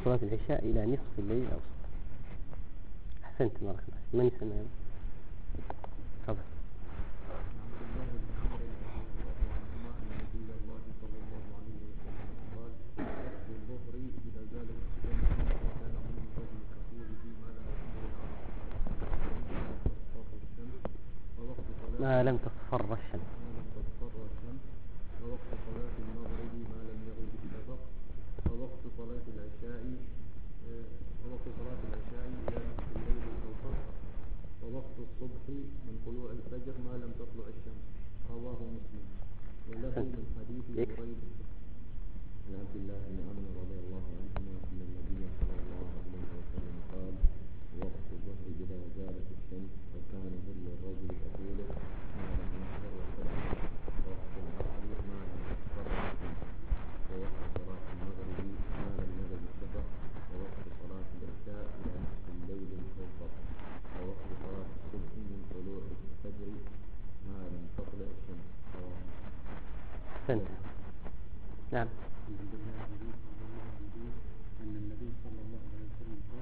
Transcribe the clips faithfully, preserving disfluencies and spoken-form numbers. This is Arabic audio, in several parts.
صلاة العشاء إلى نصف الليل الأوسط. أحسنت بارك الله. من يسمى هذا؟ تفضل. ما لم تصفر الشمس. ووقت صلاة المغرب ما لم يغب الشفق ووقت صلاة العشاء ووقت صلاة العشاء إلى نصف الليل الأوسط ووقت الصبح من طلوع الفجر ما لم تطلع الشمس. رواه مسلم. وله من حديث بريد عن عبد الله بن عمرو رضي الله عنهما أن النبي صلى الله عليه وسلم قال: وقت الظهر إذا زالت الشمس وكان ظل الرجل كطوله ما لم يحضر وقت ووقت العصر ما لم تصفر الشمس ووقت صلاة المغرب ما لم يغب الشفق ووقت صلاة العشاء إلى نصف الليل الأوسط ووقت صلاة الصبح من طلوع الفجر ما لم تطلع الشمس. أحسنت. نعم. أن النبي صلى الله عليه وسلم قال: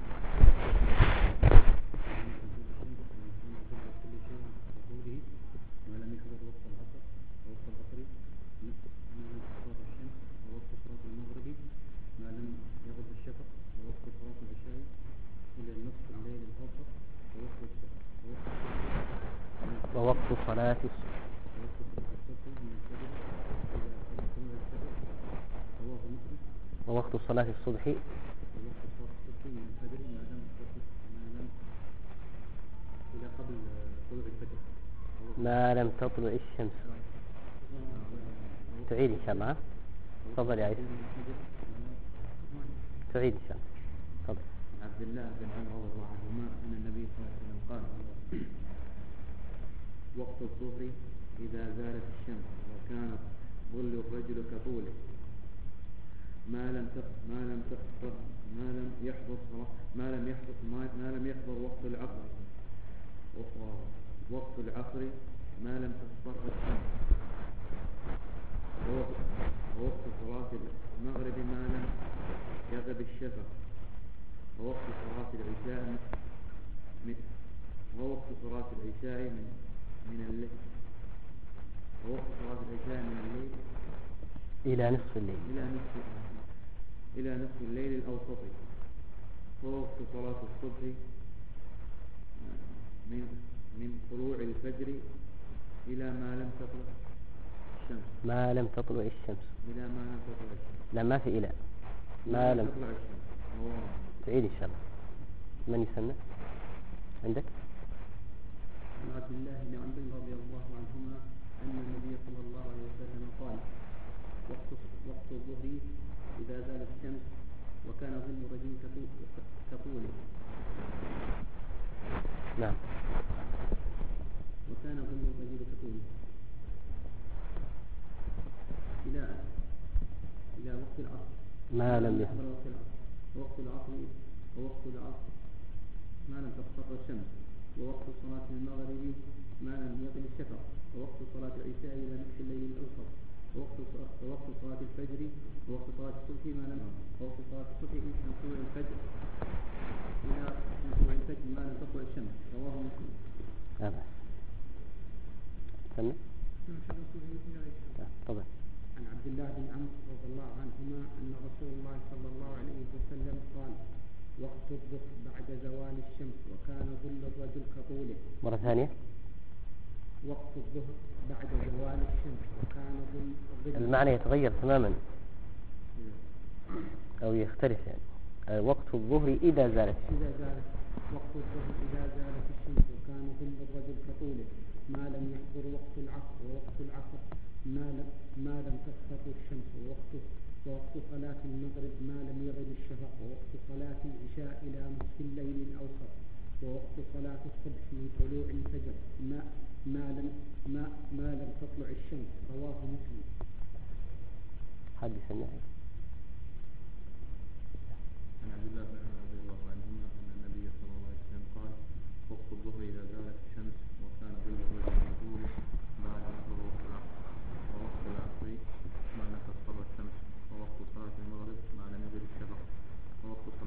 ما لم يحضر وقت العصر ووقت العصر ما لم تصفر الشمس ووقت صلاة المغرب ما لم يغب الشفق ووقت صلاة العشاء إلى نصف الليل الأوسط ووقت ووقت صلاة الصبح ووقت صلاة الصبح من الفجر إلى طلوع الفجر. رواه مسلم. ووقت صلاة الصبح ووقت صلاة الصبح من الفجر ما لم ما لم إلى قبل طلوع الفجر ما لم تطلع الشمس. تعيد إن شاء الله. تفضل يا عيسى. تعيد إن شاء الله. تفضل. عبد الله بن عمرو رضي الله عنهما أن النبي صلى الله عليه وسلم قال: وقت الظهر إذا زالت الشمس وكان ظل الرجل كطوله ما لم ما لم تحضر ما لم يحضر ما لم يحضر ما لم يحضر وقت العصر وقت العصر ما لم تصفر الشمس ووقت صلاة المغرب ما لم يغب الشفق ووقت صلاة العشاء من ووقت صلاة العشاء من من الليل ووقت صلاة العشاء من الليل إلى نصف الليل إلى نصف إلى نصف الليل الأوسط ووقت صلاة الصبح من من طلوع الفجر إلى ما لم تطلع الشمس. ما لم تطلع الشمس. إلى ما لم تطلع الشمس. لا ما في إلى. ما لم تطلع الشمس. تعيد إن شاء الله. من يسمى؟ عندك؟ عن عبد الله بن عمرو رضي الله عنهما أن النبي صلى الله عليه وسلم قال: وقت وقت الظهر إذا زالت الشمس وكان ظل الرجل كطوله. نعم. وكان ظل الرجل كطوله إلى إلى وقت العصر ما لم يحضر وقت العصر ووقت العصر ووقت العصر ما لم تصفر الشمس ووقت صلاة المغرب ما لم يغب الشفق ووقت صلاة العشاء إلى نصف الليل الأوسط ووقت ووقت صلاة الفجر ووقت صلاة الصبح ما لم ووقت صلاة الصبح من طلوع الفجر إلى من طلوع الفجر ما لم تطلع الشمس. رواه مسلم. هذا. سمع. طبعا. عن عبد الله بن عمرو رضي الله عنهما أن رسول الله صلى الله عليه وسلم قال: وقت الظهر بعد زوال الشمس وكان ظل الرجل كطوله. مرة ثانية. وقت الظهر بعد زوال الشمس وكان ظل الرجل. المعنى يتغير تماما أو يختلف يعني. وقت الظهر إذا زالت إذا زالت وقت الظهر إذا زالت الشمس وكان ظل الرجل كطوله ما لم يحضر وقت العصر ووقت العصر ما لم ما لم تصفر الشمس ووقت ووقت صلاة المغرب ما لم يغب الشفق ووقت صلاة العشاء إلى نصف الليل الأوسط ووقت صلاة الصبح من طلوع الفجر ما ما لم ما ما لم تطلع الشمس. رواه مسلم. حديث النبي. عن عبد الله بن عمرو رضي الله عنهما أن النبي صلى الله عليه وسلم قال: وقت الظهر إذا زالت الشمس وكان ظل الرجل كطوله ما لم يحضر وقت العصر ووقت العصر ما لم تصفر الشمس ووقت صلاة المغرب ما لم يغب الشفق ووقت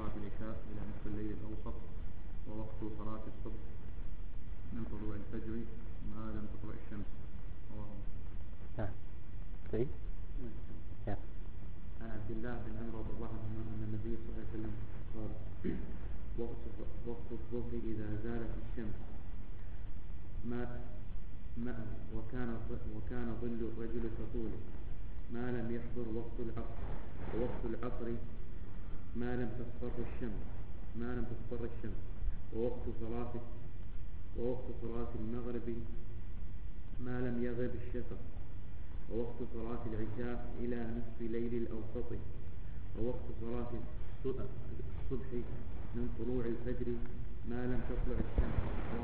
الفجر ما لم تطلع الشمس. نعم. طيب. نعم. عن عبد الله بن عمرو رضي الله عنهما أن النبي صلى الله عليه وسلم قال وقت وقت الظهر إذا زالت الشمس ما ما وكان وكان ظل الرجل كطوله ما لم يحضر وقت العصر، ووقت العصر ما لم تصفر الشمس ما لم تصفر الشمس ووقت صلاة ووقت صلاة المغرب ما لم يغب الشفق، ووقت صلاة العشاء إلى نصف ليل الأوسط، ووقت صلاة الصبح من طلوع الفجر ما لم تطلع الشمس.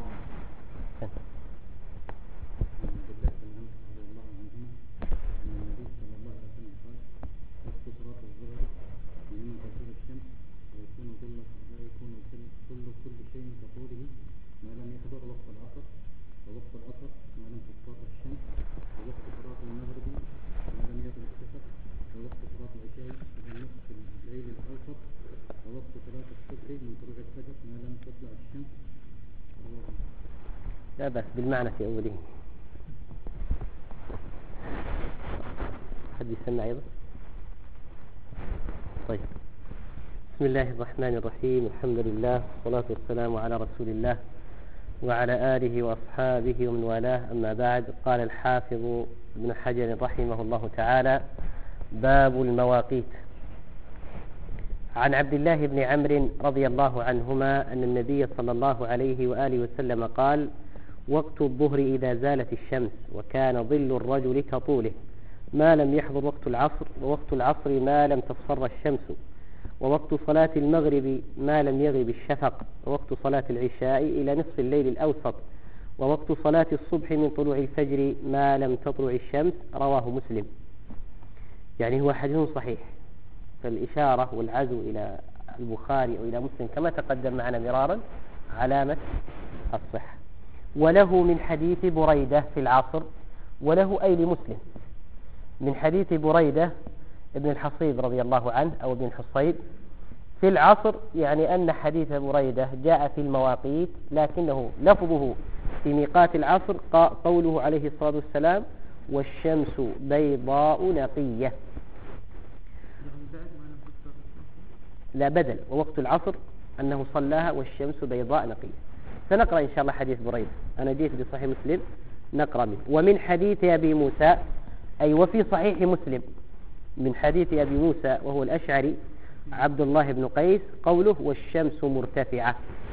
لا بأس بالمعنى في أوله. حد يسمع أيضا؟ طيب. بسم الله الرحمن الرحيم، الحمد لله والصلاة والسلام على رسول الله وعلى آله وأصحابه ومن والاه، أما بعد. قال الحافظ ابن حجر رحمه الله تعالى: باب المواقيت. عن عبد الله بن عمرو رضي الله عنهما أن النبي صلى الله عليه وآله وسلم قال: وقت الظهر إذا زالت الشمس وكان ظل الرجل كطوله ما لم يحضر وقت العصر، ووقت العصر ما لم تصفر الشمس، ووقت صلاة المغرب ما لم يغب الشفق، ووقت صلاة العشاء إلى نصف الليل الأوسط، ووقت صلاة الصبح من طلوع الفجر ما لم تطلع الشمس. رواه مسلم. يعني هو حديث صحيح، فالإشارة والعزو إلى البخاري أو إلى مسلم كما تقدم معنا مرارا علامة الصحة. وله من حديث بريدة في العصر، وله أي لمسلم من حديث بريدة ابن الحصيب رضي الله عنه أو ابن الحصيب في العصر، يعني أن حديث بريدة جاء في المواقيت، لكنه لفظه في ميقات العصر قوله عليه الصلاة والسلام: والشمس بيضاء نقية. لا، بدل ووقت العصر أنه صلاها والشمس بيضاء نقية. سنقرأ إن شاء الله حديث بريدة، أنا جيت بصحيح مسلم نقرأ منه. ومن حديث أبي موسى، أي وفي صحيح مسلم من حديث أبي موسى وهو الأشعري عبد الله بن قيس قوله: والشمس مرتفعة،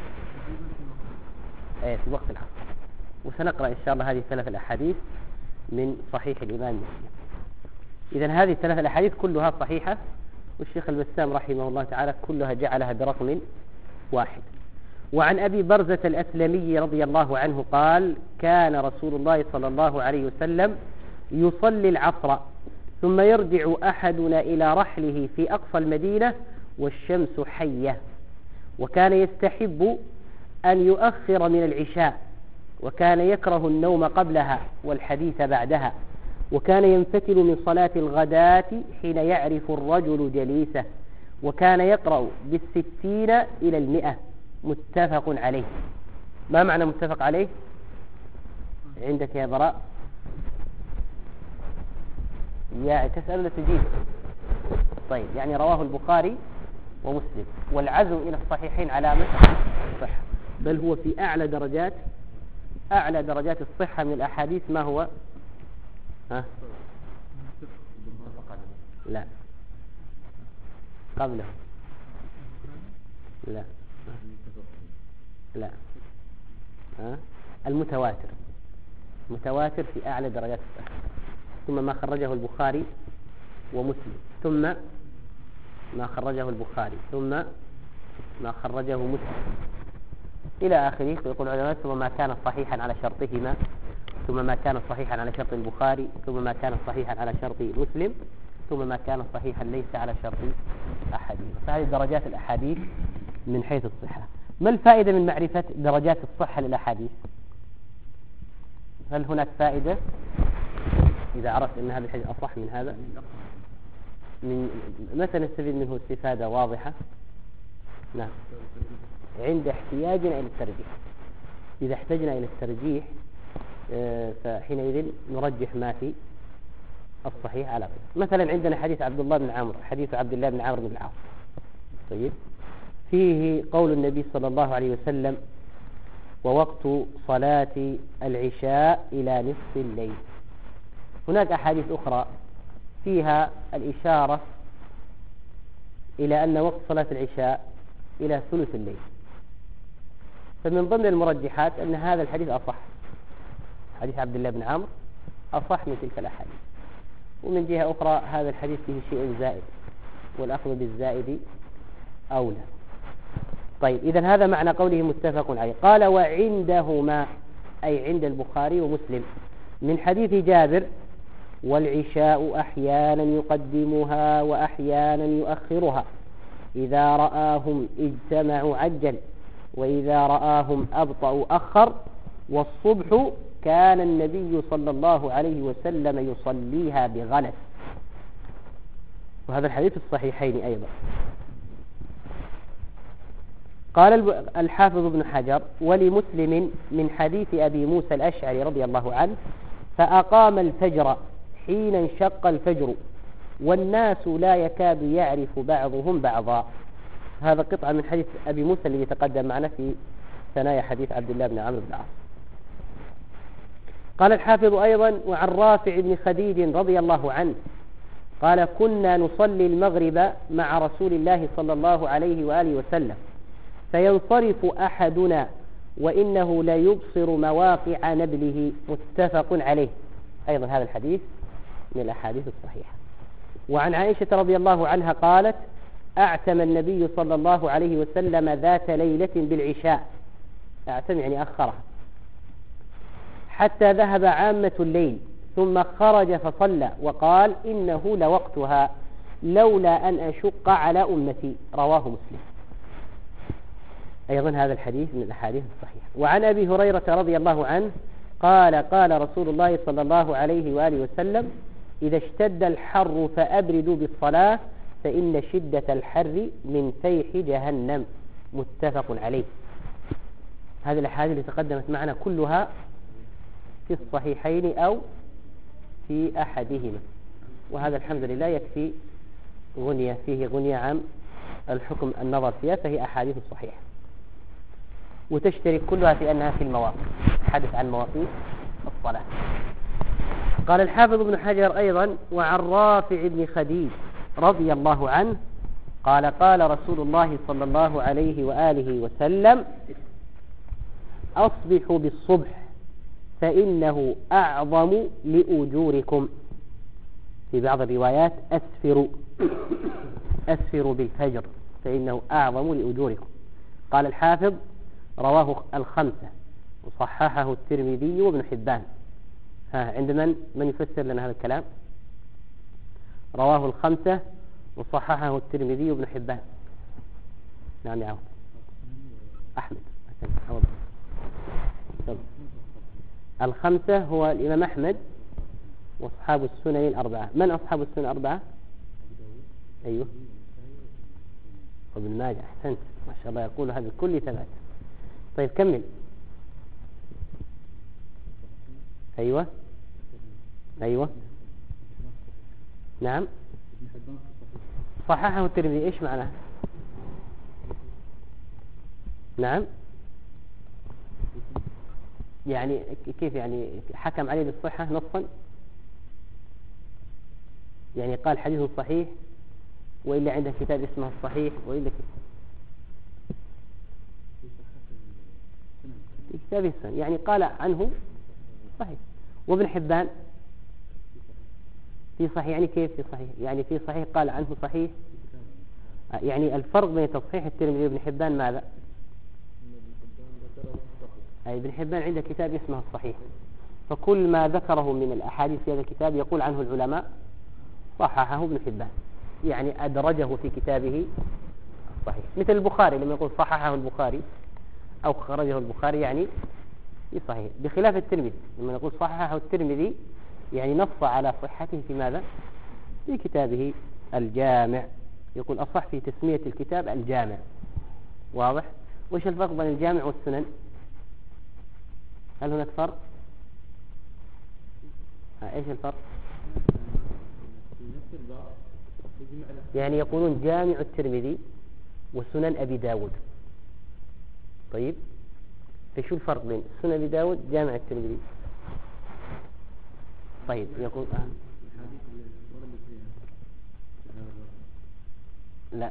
أي في وقت العصر. وسنقرأ إن شاء الله هذه الثلاث الأحاديث من صحيح الإمام مسلم. إذن هذه الثلاث الأحاديث كلها صحيحة، والشيخ البسام رحمه الله تعالى كلها جعلها برقم واحد. وعن أبي برزة الأسلمي رضي الله عنه قال: كان رسول الله صلى الله عليه وسلم يصلي العصر ثم يرجع أحدنا إلى رحله في أقصى المدينة والشمس حية، وكان يستحب أن يؤخر من العشاء، وكان يكره النوم قبلها والحديث بعدها، وكان ينفتل من صلاة الغداة حين يعرف الرجل جليسه، وكان يقرأ بالستين إلى المئة. متفق عليه. ما معنى متفق عليه عندك يا براء؟ يا تسأل ولا تجيب؟ طيب، يعني رواه البخاري ومسلم، والعزو إلى الصحيحين علامة الصحة، بل هو في أعلى درجات أعلى درجات الصحة من الأحاديث. ما هو؟ ها؟ لا، قبله. لا لا ها؟ المتواتر. متواتر في أعلى درجات الصحة، ثم ما خرجه البخاري ومسلم، ثم ما خرجه البخاري، ثم ما خرجه مسلم إلى آخره. ويقول العلماء: ثم ما كان صحيحا على شرطهما، ثم ما كان صحيحا على شرط البخاري، ثم ما كان صحيحا على شرط مسلم، ثم ما كان صحيحا ليس على شرط أحدهما. فهذه درجات الأحاديث من حيث الصحة. ما الفائدة من معرفة درجات الصحة للأحاديث؟ هل هناك فائدة إذا عرفت أن هذا الحديث أصح من هذا؟ من متى نستفيد منه استفادة واضحة؟ نعم، عند احتياجنا إلى الترجيح. إذا احتجنا إلى الترجيح فحينئذ نرجح ما في الصحيح على غيره. مثلا عندنا حديث عبد الله بن عمرو، حديث عبد الله بن عمرو بن العاص، طيب، فيه قول النبي صلى الله عليه وسلم: ووقت صلاة العشاء إلى نصف الليل. هناك أحاديث أخرى فيها الإشارة إلى أن وقت صلاة العشاء إلى ثلث الليل، فمن ضمن المرجحات أن هذا الحديث أصح، حديث عبد الله بن عمرو أصح من تلك الأحاديث. ومن جهة أخرى هذا الحديث فيه شيء زائد، والأخذ بالزائد أولى. طيب، إذن هذا معنى قوله متفق عليه. قال: وعندهما، أي عند البخاري ومسلم، من حديث جابر: والعشاء أحيانا يقدمها وأحيانا يؤخرها، إذا رآهم اجتمعوا عجل، وإذا رآهم أبطأوا أخر، والصبح كان النبي صلى الله عليه وسلم يصليها بغلس. وهذا الحديث في الصحيحين أيضا. قال الحافظ ابن حجر: ولمسلم من حديث أبي موسى الأشعري رضي الله عنه: فأقام الفجر حين انشق الفجر، والناس لا يكاد يعرف بعضهم بعضا. هذا قطعة من حديث أبي موسى الذي تقدم معنا في ثنايا حديث عبد الله بن عمرو بن العاص. قال الحافظ أيضا: وعن رافع بن خديج رضي الله عنه قال: كنا نصلي المغرب مع رسول الله صلى الله عليه وآله وسلم، فينصرف أحدنا وإنه لا يبصر مواقع نبله، متفق عليه. أيضا هذا الحديث من الأحاديث الصحيحة. وعن عائشة رضي الله عنها قالت: أعتم النبي صلى الله عليه وسلم ذات ليلة بالعشاء، أعتم يعني أخرها، حتى ذهب عامة الليل، ثم خرج فصلى وقال: إنه لوقتها، لولا أن أشق على أمتي. رواه مسلم. أيضا هذا الحديث من الأحاديث الصحيحة. وعن أبي هريرة رضي الله عنه قال: قال رسول الله صلى الله عليه وآله وسلم: إذا اشتد الحر فأبردوا بالصلاة، فإن شدة الحر من فيح جهنم. متفق عليه. هذه الأحاديث اللي تقدمت معنا كلها في الصحيحين أو في أحدهما، وهذا الحمد لله يكفي غنية، فيه غنية عن الحكم النظر فيها، فهي أحاديث الصحيحة، وتشترك كلها في أنها في المواقف، حدث عن مواقيت الصلاة. قال الحافظ ابن حجر أيضا: وعن رافع بن خديج رضي الله عنه قال: قال رسول الله صلى الله عليه وآله وسلم: أصبحوا بالصبح فإنه أعظم لأجوركم. في بعض الروايات: أسفروا أسفروا بالفجر فإنه أعظم لأجوركم. قال الحافظ: رواه الخمسة وصححه الترمذي وابن حبان. ها، عند من من يفسر لنا هذا الكلام؟ رواه الخمسة وصححه الترمذي وابن حبان. نعم يا عوض. أحمد. عوض. الخمسة هو الإمام أحمد وأصحاب السنن الأربعة. من أصحاب السنن الأربعة؟ أيوه، وابن ماجه. أحسنت، ما شاء الله، يقول هذا بكل ثبات. طيب كمل. أيوة أيوة نعم، صححه الترمذي. إيش معناه؟ نعم، يعني كيف يعني حكم عليه بالصحة نصا؟ يعني قال حديث صحيح، وإلا عنده كتاب اسمه الصحيح، وإلا كيف؟ في كتاب السنن، يعني قال عنه صحيح. وابن حبان في صحيح، يعني كيف في صحيح؟ يعني في صحيح قال عنه صحيح. يعني الفرق بين تصحيح الترمذي وابن حبان ماذا؟ أي ابن حبان عنده كتاب اسمه الصحيح، فكل ما ذكره من الأحاديث في هذا الكتاب يقول عنه العلماء صححه ابن حبان، يعني أدرجه في كتابه الصحيح. مثل البخاري لما يقول صححه البخاري أو خرجه البخاري، يعني في صحيح. بخلاف الترمذي لما نقول صححه الترمذي، يعني نص على صحته في ماذا؟ في كتابه الجامع، يقول أصح في تسمية الكتاب الجامع. واضح؟ وش الفرق بين الجامع والسنن؟ هل هناك فرق؟ ها إيش الفرق؟ يعني يقولون جامع الترمذي وسنن أبي داود. طيب فشو الفرق بين سنن أبي داود جامع الترمذي؟ طيب يقول آه. لا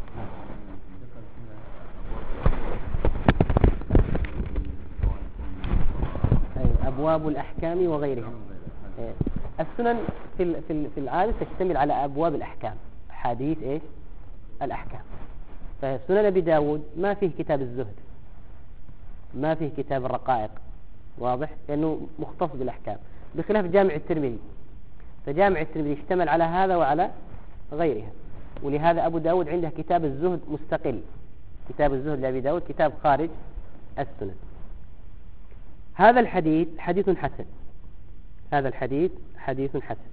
أي أبواب الأحكام وغيرها. السنن في في في العادة تشتمل على أبواب الأحكام، حديث إيش الأحكام. فسنن أبي داود ما فيه كتاب الزهد، ما فيه كتاب الرقائق، واضح، لأنه مختص بالأحكام، بخلاف جامع الترمذي. فجامع الترمذي يشتمل على هذا وعلى غيرها، ولهذا أبو داود عنده كتاب الزهد مستقل، كتاب الزهد لأبي داود كتاب خارج السنن. هذا الحديث حديث حسن، هذا الحديث حديث حسن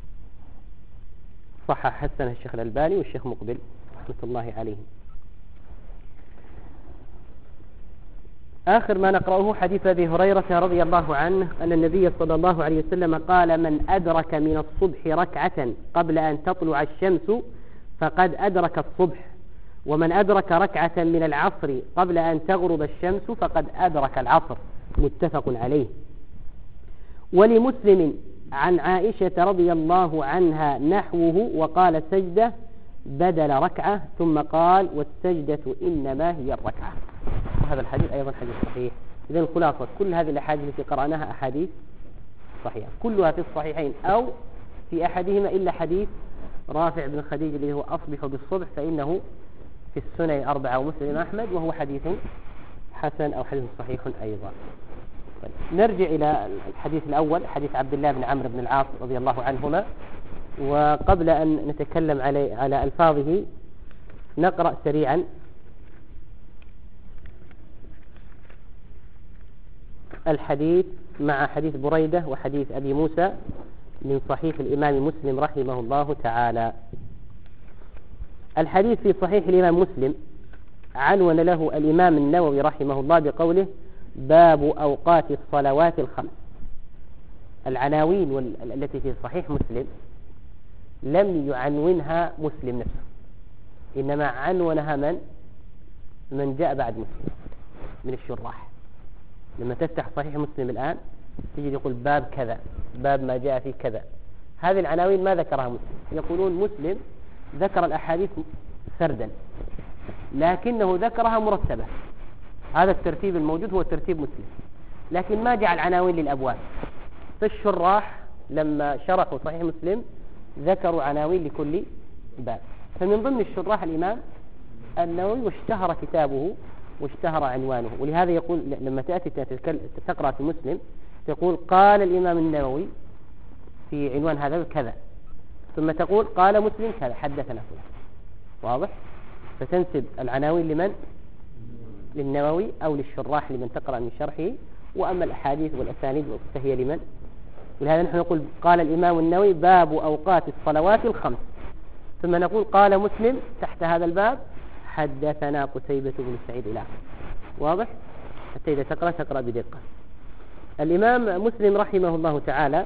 صحح حسنه الشيخ الألباني والشيخ مقبل رحمة الله عليهم. آخر ما نقرأه حديث أبي هريرة رضي الله عنه أن النبي صلى الله عليه وسلم قال: من أدرك من الصبح ركعة قبل أن تطلع الشمس فقد أدرك الصبح، ومن أدرك ركعة من العصر قبل أن تغرب الشمس فقد أدرك العصر. متفق عليه. ولمسلم عن عائشة رضي الله عنها نحوه، وقال سجدة بدل ركعة، ثم قال: والسجدة إنما هي الركعة. هذا الحديث أيضا حديث صحيح. إذن الخلاصة كل هذه الأحاديث التي قرأناها أحاديث صحيحة، كلها في الصحيحين أو في أحدهما إلا حديث رافع بن خديج اللي هو أصبح بالصبح، فإنه في السنن الأربعة ومسلم أحمد، وهو حديث حسن أو حديث صحيح أيضا. طيب. نرجع إلى الحديث الأول، حديث عبد الله بن عمرو بن العاص رضي الله عنهما. وقبل أن نتكلم على على ألفاظه نقرأ سريعا الحديث مع حديث بريدة وحديث أبي موسى من صحيح الإمام مسلم رحمه الله تعالى. الحديث في صحيح الإمام مسلم عنون له الإمام النووي رحمه الله بقوله: باب أوقات الصلوات الخمس. العناوين التي في صحيح مسلم لم يعنونها مسلم نفسه، إنما عنونها من من جاء بعد مسلم من الشراح. لما تفتح صحيح مسلم الآن تجد يقول باب كذا، باب ما جاء في كذا. هذه العناوين ما ذكرها مسلم. يقولون مسلم ذكر الأحاديث سردا لكنه ذكرها مرتبة، هذا الترتيب الموجود هو ترتيب مسلم، لكن ما جعل عناوين للأبواب. فالشراح لما شرحوا صحيح مسلم ذكروا عناوين لكل باب. فمن ضمن الشراح الإمام النووي، واشتهر كتابه واشتهر عنوانه. ولهذا يقول لما تأتي تقرأ في مسلم تقول: قال الإمام النووي في عنوان هذا كذا، ثم تقول: قال مسلم كذا، حدثنا فلان. واضح؟ فتنسب العناوين لمن؟ للنووي أو للشراح لمن تقرأ من شرحه، وأما الأحاديث والأسانيد فهي لمن؟ ولهذا نحن نقول: قال الإمام النووي باب أوقات الصلوات الخمس، ثم نقول: قال مسلم تحت هذا الباب حدثنا قتيبة بن سعيد إلى آخره. واضح؟ حتى إذا تقرأ تقرأ بدقة. الإمام مسلم رحمه الله تعالى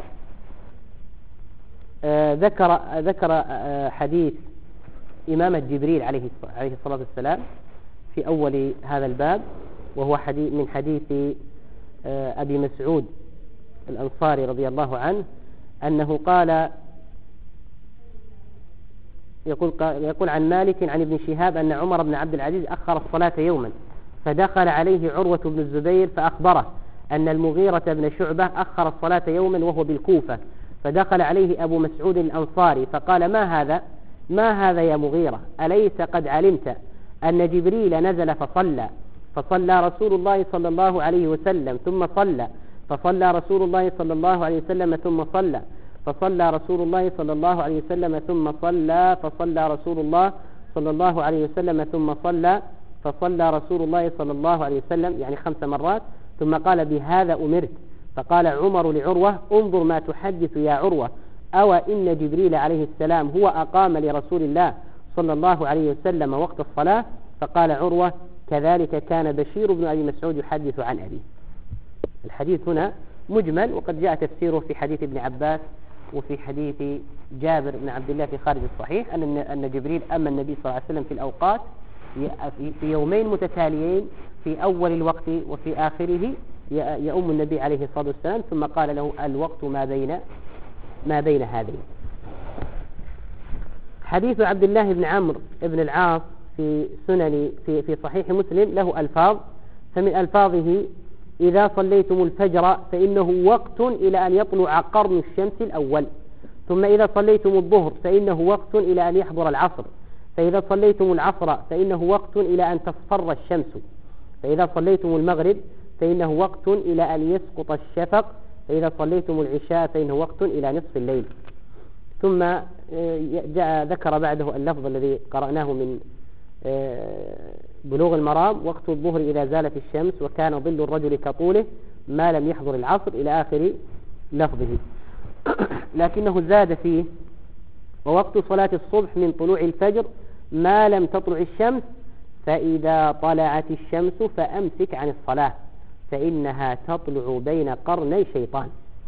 آه ذكر ذكر آه حديث إمامة جبريل عليه عليه الصلاة والسلام في أول هذا الباب، وهو حديث من حديث آه أبي مسعود الأنصاري رضي الله عنه أنه قال يقول يقول عن مالك عن ابن شهاب أن عمر بن عبد العزيز أخر الصلاة يوما، فدخل عليه عروة بن الزبير فأخبره أن المغيرة بن شعبة أخر الصلاة يوما وهو بالكوفة، فدخل عليه أبو مسعود الأنصاري فقال: ما هذا ما هذا يا مغيرة؟ أليس قد علمت أن جبريل نزل فصلى فصلى رسول الله صلى الله عليه وسلم ثم صلى فصلى رسول الله صلى الله عليه وسلم ثم صلى فصلى رسول الله صلى الله عليه وسلم ثم صلى فصلى رسول الله صلى الله عليه وسلم ثم صلى فصلى رسول الله صلى الله عليه وسلم، يعني خمس مرات، ثم قال: بهذا أمرت. فقال عمر لعروة: انظر ما تحدث يا عروة، أو إن جبريل عليه السلام هو أقام لرسول الله صلى الله عليه وسلم وقت الصلاة. فقال عروة: كذلك كان بشير بن أبي مسعود يحدث عن أبيه. الحديث هنا مجمل، وقد جاء تفسيره في حديث ابن عباس وفي حديث جابر بن عبد الله في خارج الصحيح أن أن جبريل أما النبي صلى الله عليه وسلم في الأوقات في يومين متتاليين، في أول الوقت وفي آخره يؤم النبي عليه الصلاة والسلام، ثم قال له الوقت ما بين ما بين هذين. حديث عبد الله بن عمرو بن العاص في سنن في في صحيح مسلم له ألفاظ، فمن ألفاظه: إذا صليتم الفجر فإنه وقت إلى أن يطلع قرن الشمس الأول، ثم إذا صليتم الظهر فإنه وقت إلى أن يحضر العصر، فإذا صليتم العصر فإنه وقت إلى أن تصفر الشمس، فإذا صليتم المغرب فإنه وقت إلى أن يسقط الشفق، فإذا صليتم العشاء فإنه وقت إلى نصف الليل. ثم جاء ذكر بعده اللفظ الذي قرأناه من بلوغ المرام: وقت الظهر إذا زالت الشمس وكان ظل الرجل كطوله ما لم يحضر العصر، إلى آخر لفظه. لكنه زاد فيه: ووقت صلاة الصبح من طلوع الفجر ما لم تطلع الشمس، فإذا طلعت الشمس فأمسك عن الصلاة فإنها تطلع بين قرني شيطان.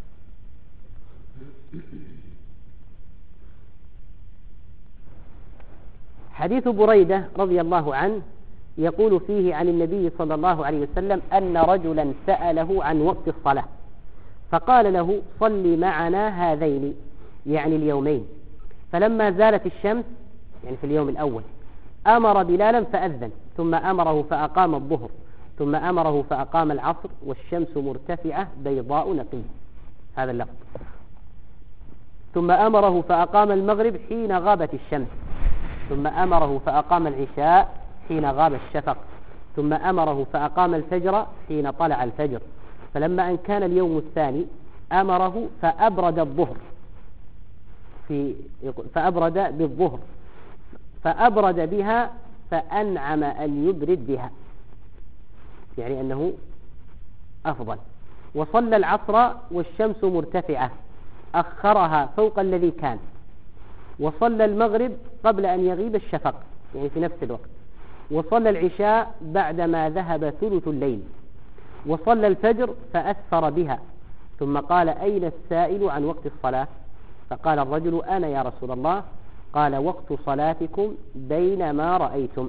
حديث بريدة رضي الله عنه يقول فيه عن النبي صلى الله عليه وسلم أن رجلا سأله عن وقت الصلاة فقال له: صل معنا هذين، يعني اليومين. فلما زالت الشمس، يعني في اليوم الأول، أمر بلالا فأذن، ثم أمره فأقام الظهر، ثم أمره فأقام العصر والشمس مرتفعة بيضاء نقية، هذا اللفظ. ثم أمره فأقام المغرب حين غابت الشمس، ثم أمره فأقام العشاء حين غاب الشفق، ثم أمره فأقام الفجر حين طلع الفجر. فلما أن كان اليوم الثاني أمره فأبرد الظهر في فأبرد بالظهر فأبرد بها فأنعم أن يبرد بها، يعني أنه أفضل. وصلى العصر والشمس مرتفعة أخرها فوق الذي كان. وصلى المغرب قبل أن يغيب الشفق، يعني في نفس الوقت. وصلى العشاء بعدما ذهب ثلث الليل. وصلى الفجر فأسفر بها، ثم قال: أين السائل عن وقت الصلاة؟ فقال الرجل: أنا يا رسول الله. قال: وقت صلاتكم بينما رأيتم.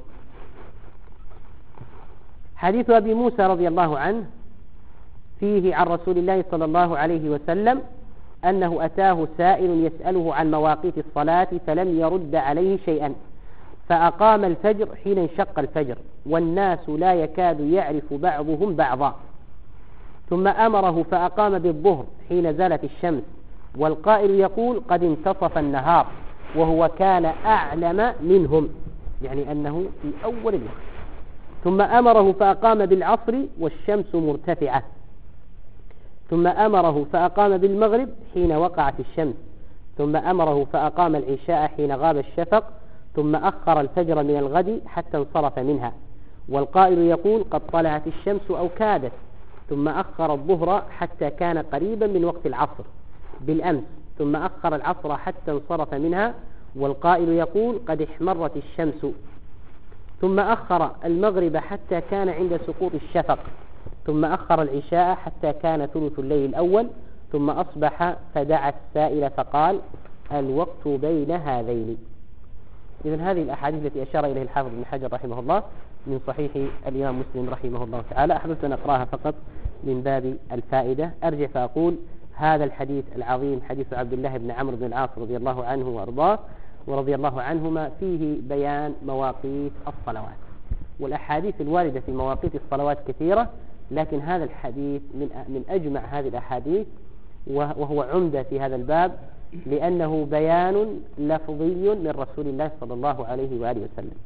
حديث أبي موسى رضي الله عنه فيه عن رسول الله صلى الله عليه وسلم أنه أتاه سائل يسأله عن مواقيت الصلاة فلم يرد عليه شيئا، فأقام الفجر حين انشق الفجر والناس لا يكاد يعرف بعضهم بعضا، ثم أمره فأقام بالظهر حين زالت الشمس والقائل يقول: قد انتصف النهار، وهو كان أعلم منهم، يعني أنه في أول الوقت. ثم أمره فأقام بالعصر والشمس مرتفعة، ثم أمره فأقام بالمغرب حين وقعت الشمس، ثم أمره فأقام العشاء حين غاب الشفق، ثم أخر الفجر من الغد حتى انصرف منها، والقائل يقول: قد طلعت الشمس أو كادت، ثم أخر الظهر حتى كان قريبا من وقت العصر بالأمس، ثم أخر العصر حتى انصرف منها، والقائل يقول: قد احمرت الشمس، ثم أخر المغرب حتى كان عند سقوط الشفق، ثم أخر العشاء حتى كان ثلث الليل الأول، ثم أصبح فدعا السائل فقال: الوقت بين هذين. إذن هذه الأحاديث التي أشار إليه الحافظ بن حجر رحمه الله من صحيح الإمام مسلم رحمه الله تعالى، أحببت أن أقرأها فقط من باب الفائدة. أرجع فأقول: هذا الحديث العظيم حديث عبد الله بن عمرو بن العاص رضي الله عنه وأرضاه ورضي الله عنهما فيه بيان مواقيت الصلوات، والأحاديث الواردة في مواقيت الصلوات كثيرة، لكن هذا الحديث من من أجمع هذه الأحاديث، وهو عمدة في هذا الباب، لأنه بيان لفظي من رسول الله صلى الله عليه وآله وسلم.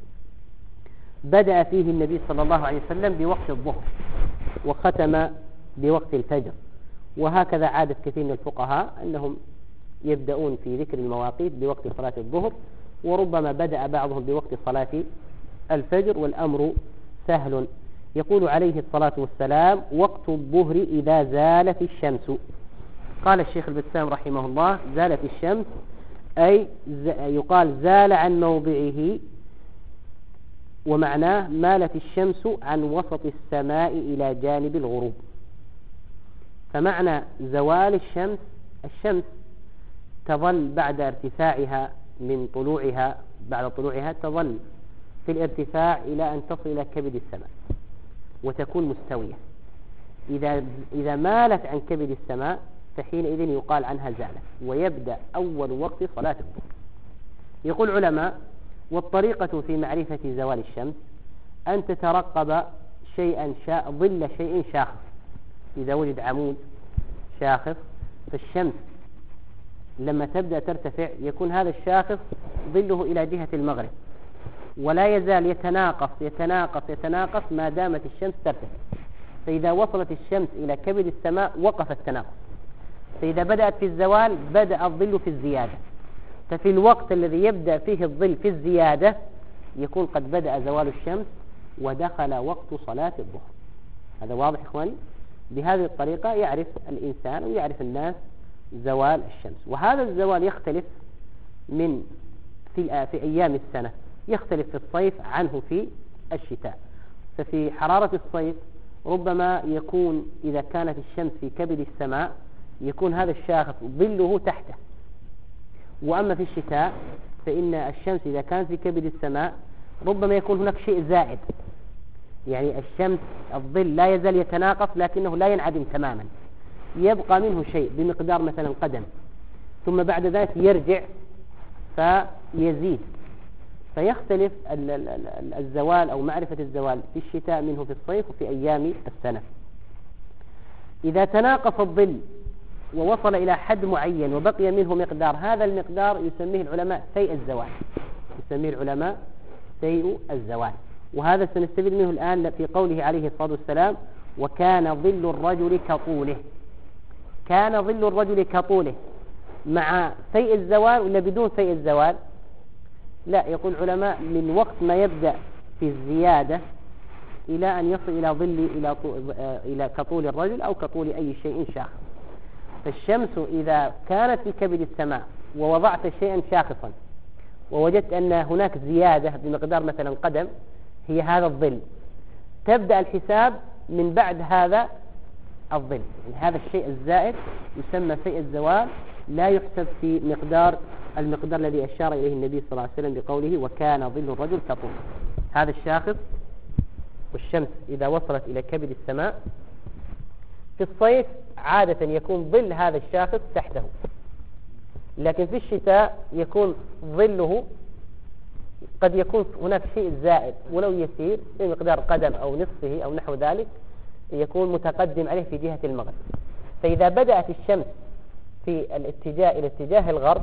بدأ فيه النبي صلى الله عليه وسلم بوقت الظهر وختم بوقت الفجر، وهكذا عادة كثير من الفقهاء أنهم يبدأون في ذكر المواقيت بوقت صلاة الظهر، وربما بدأ بعضهم بوقت صلاة الفجر، والأمر سهل. يقول عليه الصلاة والسلام: وقت الظهر إذا زالت الشمس. قال الشيخ البسام رحمه الله: زالت الشمس أي يقال زال عن موضعه، ومعناه مالت الشمس عن وسط السماء إلى جانب الغروب. فمعنى زوال الشمس، الشمس تظل بعد ارتفاعها من طلوعها، بعد طلوعها تظل في الارتفاع إلى أن تصل إلى كبد السماء وتكون مستوية. إذا إذا مالت عن كبد السماء فحينئذ يقال عنها زالت، ويبدأ أول وقت صلاة الظهر. يقول العلماء: والطريقة في معرفة زوال الشمس أن تترقب شيئا شا... ظل شيء شاخص. إذا وجد عمود شاخص فالشمس لما تبدأ ترتفع يكون هذا الشاخص ظله إلى جهة المغرب، ولا يزال يتناقص يتناقص يتناقص ما دامت الشمس ترتفع. فإذا وصلت الشمس إلى كبد السماء وقف التناقص. فإذا بدأت في الزوال بدأ الظل في الزيادة. ففي الوقت الذي يبدأ فيه الظل في الزيادة يكون قد بدأ زوال الشمس ودخل وقت صلاة الظهر. هذا واضح إخواني؟ بهذه الطريقة يعرف الإنسان ويعرف الناس زوال الشمس. وهذا الزوال يختلف من في, في أيام السنة، يختلف في الصيف عنه في الشتاء. ففي حرارة الصيف ربما يكون إذا كانت الشمس في كبد السماء يكون هذا الشاخص ظله تحته. وأما في الشتاء فإن الشمس إذا كانت في كبد السماء ربما يكون هناك شيء زائد، يعني الشمس الظل لا يزال يتناقص لكنه لا ينعدم تماما، يبقى منه شيء بمقدار مثلا قدم، ثم بعد ذلك يرجع فيزيد. فيختلف الزوال أو معرفة الزوال في الشتاء منه في الصيف وفي أيام السنة. إذا تناقص الظل ووصل إلى حد معين وبقي منه مقدار، هذا المقدار يسميه العلماء فيء الزوال، يسميه العلماء فيء الزوال. وهذا سنستفيد منه الآن في قوله عليه الصلاة والسلام: وكان ظل الرجل كطوله. كان ظل الرجل كطوله مع فيء الزوال ولا بدون فيء الزوال؟ لا، يقول العلماء من وقت ما يبدأ في الزيادة إلى أن يصل إلى ظل إلى إلى كطول الرجل أو كطول أي شيء شاخص. فالشمس إذا كانت في كبد السماء ووضعت شيئا شاخصا ووجدت أن هناك زيادة بمقدار مثلا قدم، هي هذا الظل، تبدأ الحساب من بعد هذا الظل. يعني هذا الشيء الزائد يسمى فيء الزوال، لا يحسب في مقدار المقدار الذي أشار إليه النبي صلى الله عليه وسلم بقوله: وكان ظل الرجل كطول. هذا الشاخص والشمس إذا وصلت إلى كبد السماء في الصيف عادة يكون ظل هذا الشاخص تحته، لكن في الشتاء يكون ظله قد يكون هناك شيء زائد ولو يسير بمقدار قدم أو نصفه أو نحو ذلك، يكون متقدم عليه في جهة المغرب. فإذا بدأت الشمس في الاتجاه إلى اتجاه الغرب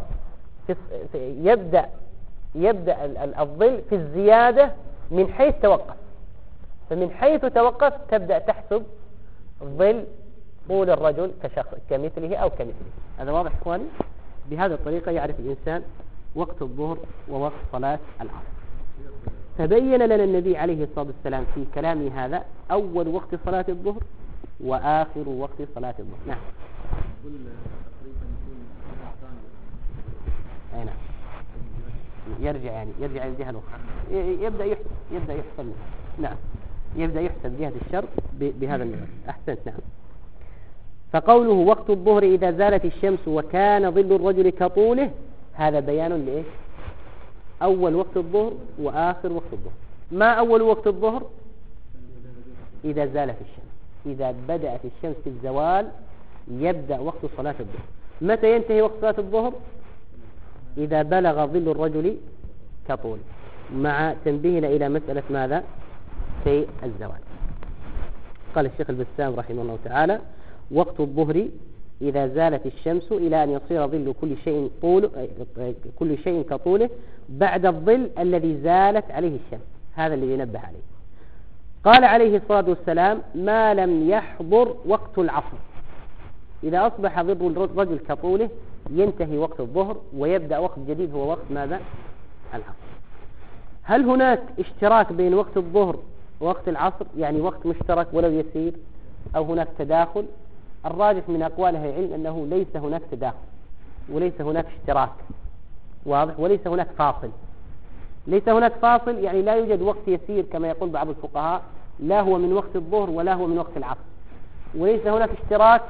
يبدأ يبدأ الظل في الزيادة من حيث توقف. فمن حيث توقف تبدأ تحسب ظل طول الرجل كشخص كمثله أو كمثله. هذا واضح إخواني؟ بهذه الطريقة يعرف الإنسان وقت الظهر ووقت صلاة العصر. فبين لنا النبي عليه الصلاة والسلام في كلامه هذا أول وقت صلاة الظهر وآخر وقت صلاة الظهر. نعم. أي نعم. يرجع يعني يرجع إلى الجهة الأخرى، يبدأ يحسب يبدأ يحسب نعم يبدأ يحسب جهة الشرق بهذا النظام. أحسنت. نعم. فقوله وقت الظهر إذا زالت الشمس وكان ظل الرجل كطوله، هذا بيان لإيه؟ أول وقت الظهر وآخر وقت الظهر. ما أول وقت الظهر؟ إذا زالت الشمس. إذا بدأت الشمس في الزوال يبدأ وقت صلاة الظهر. متى ينتهي وقت صلاة الظهر؟ إذا بلغ ظل الرجل كطول، مع تنبيهنا إلى مسألة ماذا؟ في الزوال. قال الشيخ البسام رحمه الله تعالى: وقت الظهر إذا زالت الشمس إلى أن يصير ظل كل شيء طول كل شيء كطوله بعد الظل الذي زالت عليه الشمس. هذا الذي ينبه عليه. قال عليه الصلاة والسلام: ما لم يحضر وقت العصر. إذا أصبح ظل الرجل كطوله ينتهي وقت الظهر ويبدأ وقت جديد هو وقت ماذا؟ العصر. هل هناك اشتراك بين وقت الظهر ووقت العصر، يعني وقت مشترك ولو يسير، أو هناك تداخل؟ الراجح من أقوال أهل العلم أنه ليس هناك تداخل وليس هناك اشتراك، واضح، وليس هناك فاصل. ليس هناك فاصل يعني لا يوجد وقت يسير كما يقول بعض الفقهاء، لا هو من وقت الظهر ولا هو من وقت العصر. وليس هناك اشتراك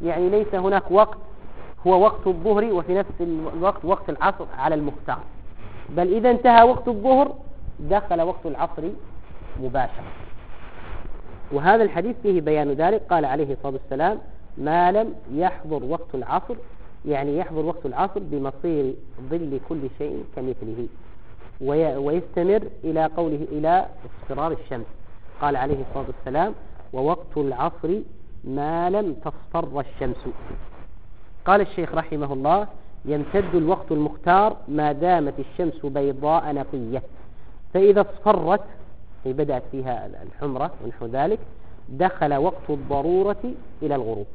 يعني ليس هناك وقت هو وقت الظهر وفي نفس الوقت وقت العصر على المختار، بل إذا انتهى وقت الظهر دخل وقت العصر مباشرة. وهذا الحديث فيه بيان ذلك. قال عليه الصلاة والسلام: ما لم يحضر وقت العصر، يعني يحضر وقت العصر بمصير ظل كل شيء كمثله، ويستمر إلى قوله إلى اصفرار الشمس. قال عليه الصلاة والسلام: ووقت العصر ما لم تصفر الشمس. قال الشيخ رحمه الله: يمتد الوقت المختار ما دامت الشمس بيضاء نقية، فإذا اصفرت أي بدأت فيها الحمرة ونحو ذلك دخل وقت الضرورة إلى الغروب.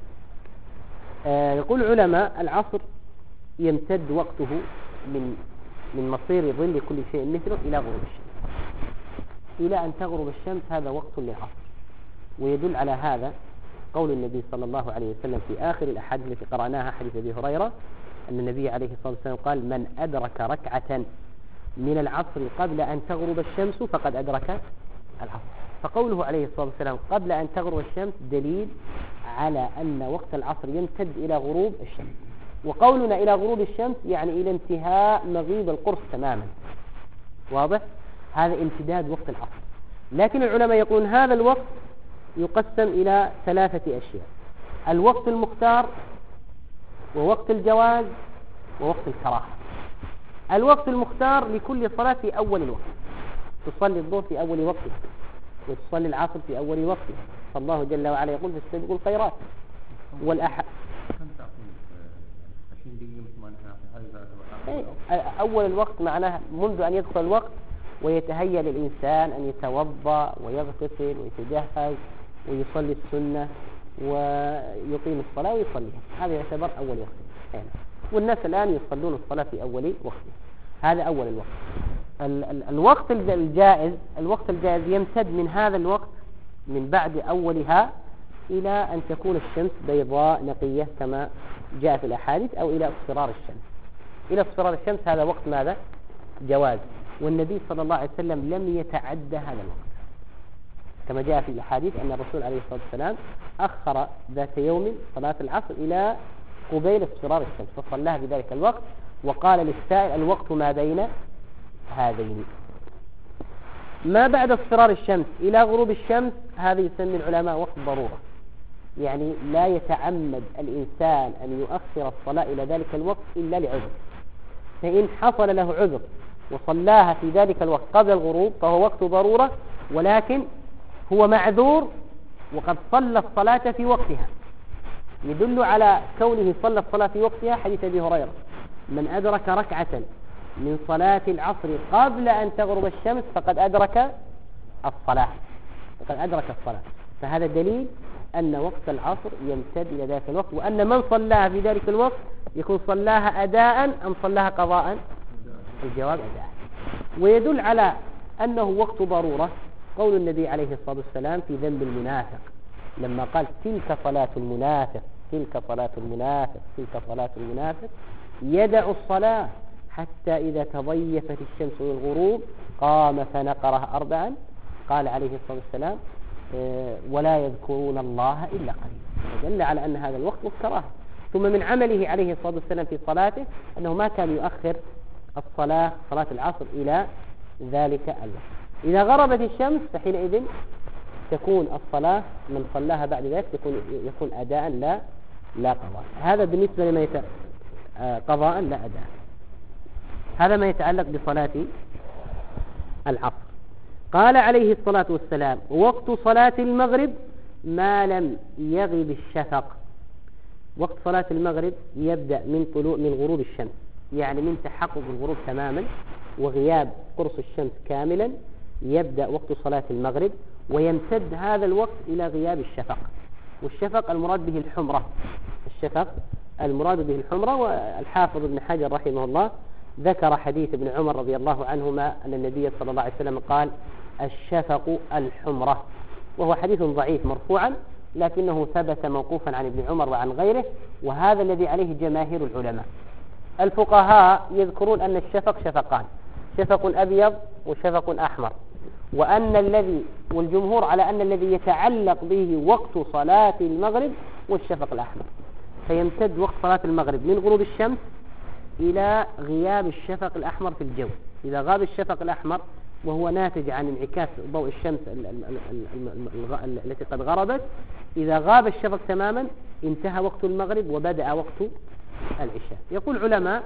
آه يقول علماء: العصر يمتد وقته من من مصير ظل كل شيء مثله إلى غروب الشمس، إلى أن تغرب الشمس، هذا وقت للعصر. ويدل على هذا قول النبي صلى الله عليه وسلم في آخر الأحاديث التي قرأناها، حديث أبي هريرة، أن النبي عليه الصلاة والسلام قال: من أدرك ركعة من العصر قبل أن تغرب الشمس فقد أدرك العصر. فقوله عليه الصلاة والسلام قبل أن تغرب الشمس دليل على أن وقت العصر يمتد إلى غروب الشمس. وقولنا إلى غروب الشمس يعني إلى انتهاء مغيب القرص تماما، واضح؟ هذا امتداد وقت العصر. لكن العلماء يقولون هذا الوقت يقسم إلى ثلاثة أشياء: الوقت المختار، ووقت الجواز، ووقت الكراهة. الوقت المختار لكل صلاة في أول الوقت، تصلي الظهر في أول وقتها، وتصلي العصر في أول وقتها، فالله جل وعلا يقول: فاستبقوا الخيرات. والأح أول الوقت معناه منذ أن يدخل الوقت ويتهيأ للإنسان أن يتوضأ ويغتسل ويتجهز ويصلي السنة ويقيم الصلاة ويصليها، هذا يعتبر أول وقت. يعني والناس الآن يصلون الصلاة في أول وقت، هذا أول الوقت. ال ال الوقت الجائز الوقت الجائز يمتد من هذا الوقت من بعد أولها إلى أن تكون الشمس بيضاء نقية كما جاء في الأحاديث، أو إلى اصفرار الشمس. إلى اصفرار الشمس هذا وقت ماذا؟ جواز. والنبي صلى الله عليه وسلم لم يتعدى هذا الوقت، كما جاء في الحديث أن الرسول عليه الصلاة والسلام أخر ذات يوم صلاة العصر إلى قبيل اصفرار الشمس فصلاها في ذلك الوقت، وقال للسائل: الوقت ما بين هذين. ما بعد اصفرار الشمس إلى غروب الشمس هذا يسمى العلماء وقت ضرورة، يعني لا يتعمد الإنسان أن يؤخر الصلاة إلى ذلك الوقت إلا لعذر. فإن حصل له عذر وصلاها في ذلك الوقت قبل الغروب فهو وقت ضرورة، ولكن هو معذور وقد صلى الصلاة في وقتها. يدل على كونه صلى الصلاة في وقتها حديث أبي هريرة: من أدرك ركعة من صلاة العصر قبل أن تغرب الشمس فقد أدرك الصلاة فقد أدرك الصلاة. فهذا دليل أن وقت العصر يمتد إلى ذلك الوقت، وأن من صلاها في ذلك الوقت يكون صلاها أداء أم صلاها قضاء؟ الجواب أداء. ويدل على أنه وقت ضرورة قول النبي عليه الصلاة والسلام في ذنب المنافق لما قال: تلك صلاة المنافق تلك صلاة المنافق تلك صلاة المنافق يدع الصلاة حتى إذا تضيفت الشمس للغروب قام فنقرها أربعا. قال عليه الصلاة والسلام: ولا يذكرون الله إلا قليلا. فدل على أن هذا الوقت والكراهة. ثم من عمله عليه الصلاة والسلام في صلاته أنه ما كان يؤخر الصلاة صلاة العصر إلى ذلك الوقت. إذا غربت الشمس فحينئذ تكون الصلاة من صلاها بعد ذلك يكون يكون أداء لا لا قضاء. هذا بالنسبة لما يت... قضاء لا أداء. هذا ما يتعلق بصلاة العصر. قال عليه الصلاة والسلام: وقت صلاة المغرب ما لم يغب الشفق. وقت صلاة المغرب يبدأ من طلوع من غروب الشمس، يعني من تحقق الغروب تماما وغياب قرص الشمس كاملا يبدأ وقت صلاة المغرب، ويمتد هذا الوقت إلى غياب الشفق. والشفق المراد به الحمرة الشفق المراد به الحمرة. والحافظ ابن حجر رحمه الله ذكر حديث ابن عمر رضي الله عنهما أن النبي صلى الله عليه وسلم قال: الشفق الحمرة، وهو حديث ضعيف مرفوعا لكنه ثبت موقوفا عن ابن عمر وعن غيره، وهذا الذي عليه جماهير العلماء. الفقهاء يذكرون أن الشفق شفقان: شفق أبيض وشفق أحمر، وأن الذي والجمهور على أن الذي يتعلق به وقت صلاة المغرب والشفق الأحمر، فيمتد وقت صلاة المغرب من غروب الشمس إلى غياب الشفق الأحمر في الجو. إذا غاب الشفق الأحمر وهو ناتج عن انعكاس ضوء الشمس التي قد غربت، إذا غاب الشفق تماما انتهى وقت المغرب وبدأ وقت العشاء. يقول علماء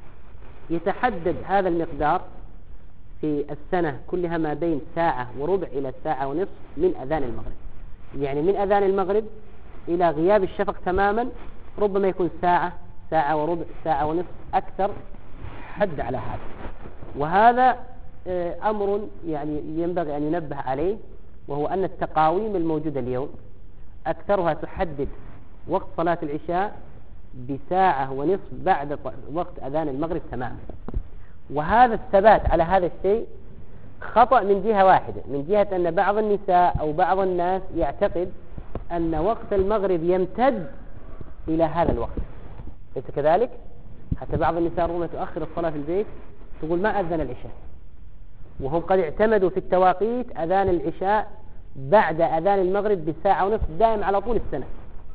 يتحدد هذا المقدار في السنة كلها ما بين ساعة وربع إلى ساعة ونصف من أذان المغرب، يعني من أذان المغرب إلى غياب الشفق تماما ربما يكون ساعة، ساعة وربع، ساعة ونصف، أكثر حد على هذا. وهذا أمر يعني ينبغي أن ينبه عليه، وهو أن التقاويم الموجودة اليوم أكثرها تحدد وقت صلاة العشاء بساعة ونصف بعد وقت أذان المغرب تماما. وهذا الثبات على هذا الشيء خطأ من جهة واحدة، من جهة أن بعض النساء أو بعض الناس يعتقد أن وقت المغرب يمتد إلى هذا الوقت، ليس كذلك. حتى بعض النساء ربما تؤخر الصلاة في البيت، تقول ما أذن العشاء، وهم قد اعتمدوا في التواقيت أذان العشاء بعد أذان المغرب بساعة ونصف دائم على طول السنة،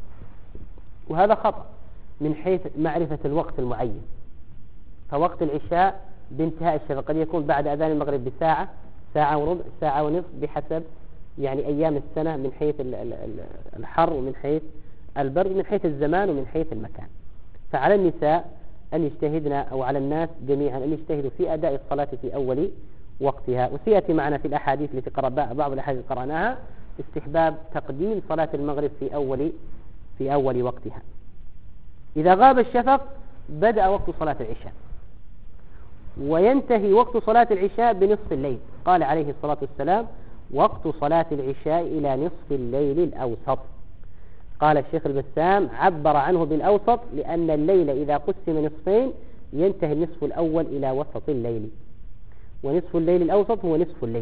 وهذا خطأ من حيث معرفة الوقت المعين. فوقت العشاء بانتهاء الشفق قد يكون بعد أذان المغرب بساعة، ساعة وربع، ساعة ونصف، بحسب يعني أيام السنة من حيث الحر ومن حيث البرد، من حيث الزمان ومن حيث المكان. فعلى النساء أن يجتهدن، أو على الناس جميعا أن يجتهدوا في أداء الصلاة في أول وقتها. وسيأتي معنا في الأحاديث التي قرأ بعض الأحاديث قرأناها استحباب تقديم صلاة المغرب في أول في أول وقتها. إذا غاب الشفق بدأ وقت صلاة العشاء، وينتهي وقت صلاة العشاء بنصف الليل. قال عليه الصلاة والسلام: وقت صلاة العشاء إلى نصف الليل الأوسط. قال الشيخ البسام: عبر عنه بالأوسط لأن الليل إذا قسم نصفين ينتهي النصف الأول إلى وسط الليل، ونصف الليل الأوسط هو نصف الليل،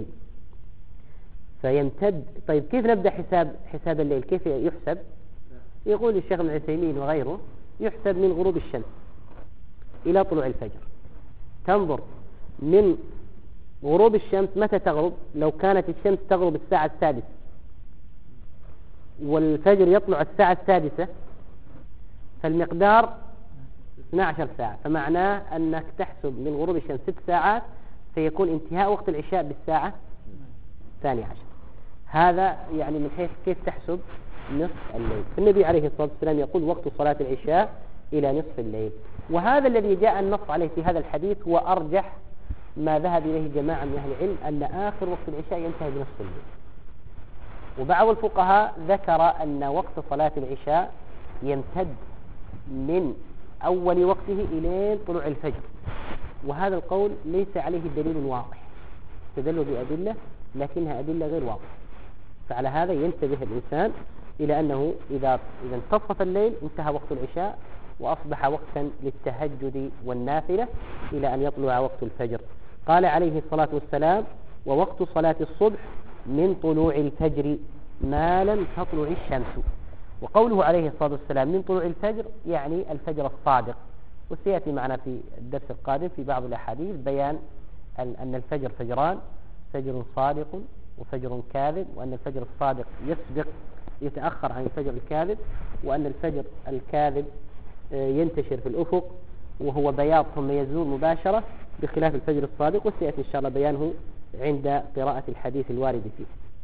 فيمتد. طيب كيف نبدأ حساب حساب الليل؟ كيف يحسب؟ يقول الشيخ ابن عثيمين وغيره: يحسب من غروب الشمس إلى طلوع الفجر. تنظر من غروب الشمس متى تغرب. لو كانت الشمس تغرب الساعة السادسة والفجر يطلع الساعة السادسة، فالمقدار اثنتي عشرة ساعة، فمعناه أنك تحسب من غروب الشمس ست ساعات، فيكون انتهاء وقت العشاء بالساعة الثانية عشر. هذا يعني من حيث كيف تحسب نصف الليل. النبي عليه الصلاة والسلام يقول: وقت صلاة العشاء إلى نصف الليل. وهذا الذي جاء النص عليه في هذا الحديث هو أرجح ما ذهب إليه جماعة من أهل العلم، أن آخر وقت العشاء ينتهي بنصف الليل. وبعض الفقهاء ذكر أن وقت صلاة العشاء يمتد من أول وقته إلى طلوع الفجر، وهذا القول ليس عليه دليل واضح، استدلوا بأدلة لكنها أدلة غير واضحة. فعلى هذا ينتبه الإنسان إلى أنه إذا إذا انتصف الليل انتهى وقت العشاء وأصبح وقتا للتهجد والنافلة إلى أن يطلع وقت الفجر. قال عليه الصلاة والسلام: ووقت صلاة الصبح من طلوع الفجر ما لم تطلع الشمس. وقوله عليه الصلاة والسلام من طلوع الفجر يعني الفجر الصادق. وسيأتي معنا في الدرس القادم في بعض الأحاديث بيان أن الفجر فجران: فجر صادق وفجر كاذب، وأن الفجر الصادق يسبق يتأخر عن الفجر الكاذب، وأن الفجر الكاذب ينتشر في الأفق وهو بياض ثم يزول مباشرة بخلاف الفجر الصادق، وسيأتي إن شاء الله بيانه عند قراءة الحديث الوارد فيه.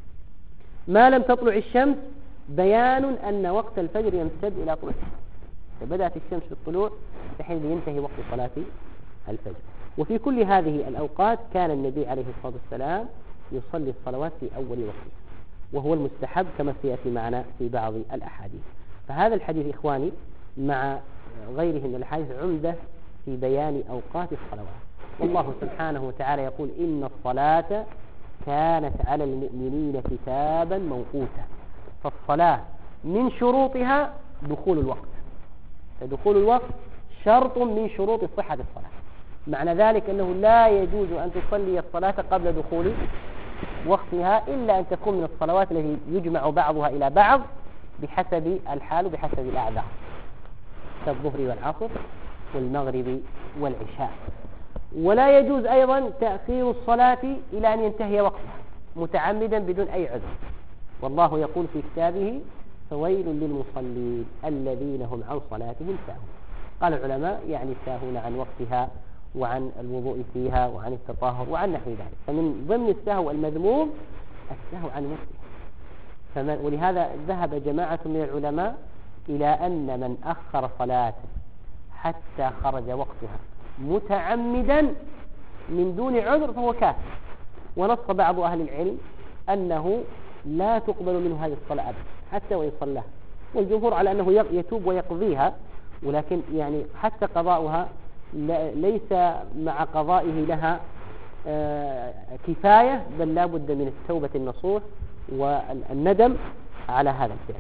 ما لم تطلع الشمس بيان أن وقت الفجر يمتد إلى طلوع الشمس، فبدأت الشمس في الطلوع بحين ينتهي وقت صلاة الفجر. وفي كل هذه الأوقات كان النبي عليه الصلاة والسلام يصلي الصلوات في أول وقته، وهو المستحب كما سيأتي معنا في بعض الأحاديث. فهذا الحديث إخواني مع غيره من الحديث عمدة في بيان أوقات الصلوات. والله سبحانه وتعالى يقول: إن الصلاة كانت على المؤمنين كتابا موقوتا. فالصلاة من شروطها دخول الوقت، فدخول الوقت شرط من شروط صحة الصلاة. معنى ذلك أنه لا يجوز أن تصلي الصلاة قبل دخول وقتها إلا أن تكون من الصلوات التي يجمع بعضها إلى بعض بحسب الحال وبحسب الأعذار، كالظهر والعصر والمغرب والعشاء. ولا يجوز أيضا تأخير الصلاة إلى أن ينتهي وقتها متعمدا بدون أي عذر. والله يقول في كتابه: فويل للمصلين الذين هم عن صلاتهم ساهون. قال العلماء يعني ساهون عن وقتها وعن الوضوء فيها وعن التطهر وعن نحو ذلك. فمن ضمن السهو المذموم السهو عن وقتها. فمن ولهذا ذهب جماعة من العلماء إلى أن من أخر صلاة حتى خرج وقتها متعمدا من دون عذر فهو كافر. ونص بعض أهل العلم أنه لا تقبل منه هذه الصلاة أبدا حتى وإن صلاها، والجمهور على أنه يتوب ويقضيها، ولكن يعني حتى قضاؤها ليس مع قضائه لها آه كفاية، بل لا بد من التوبة النصوح والندم على هذا الفعل.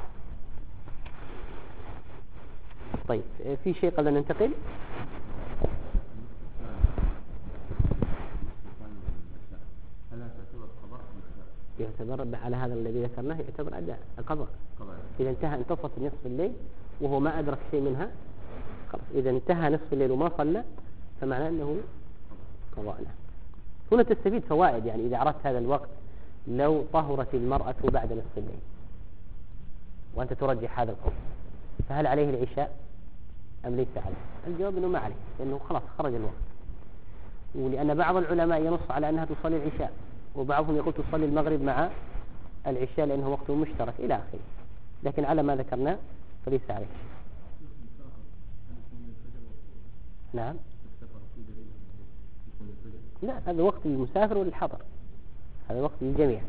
طيب في شيء قبل أن ننتقل؟ يعتبر على هذا الذي ذكرناه يعتبر أداء القضاء. إذا انتهى انتصف نصف الليل وهو ما أدرك شيء منها خلاص، إذا انتهى نصف الليل وما صلى فمعناه أنه قضاء له. هنا تستفيد فوائد، يعني إذا عرفت هذا الوقت لو طهرت المرأة بعد نصف الليل وأنت ترجح هذا القول، فهل عليه العشاء أم ليس عليه؟ الجواب أنه ما عليه، لأنه خلاص خرج الوقت. ولأن بعض العلماء ينص على أنها تصلي العشاء، وبعضهم يقول تصلي المغرب مع العشاء لأنه وقت مشترك إلى آخره، لكن على ما ذكرنا فليس عليه شيء. نعم. لا، هذا وقت للمسافر وللحضر، هذا وقت للجميع.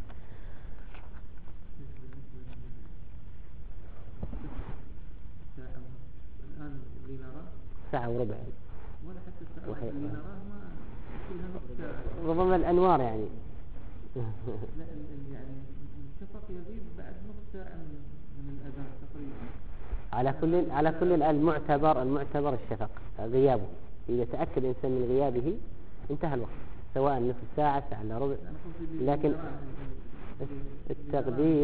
ساعة وربع ولا حتى الساعة اللي نراه ما كلها نص ساعة. ربما الأنوار يعني. لا يعني الشفق يغيب بعد نص ساعة من الأذان تقريبا. على كل على كل المعتبر المعتبر الشفق غيابه، إذا تأكد الإنسان من غيابه انتهى الوقت، سواء نصف ساعة ساعة إلا ربع. لكن التقدير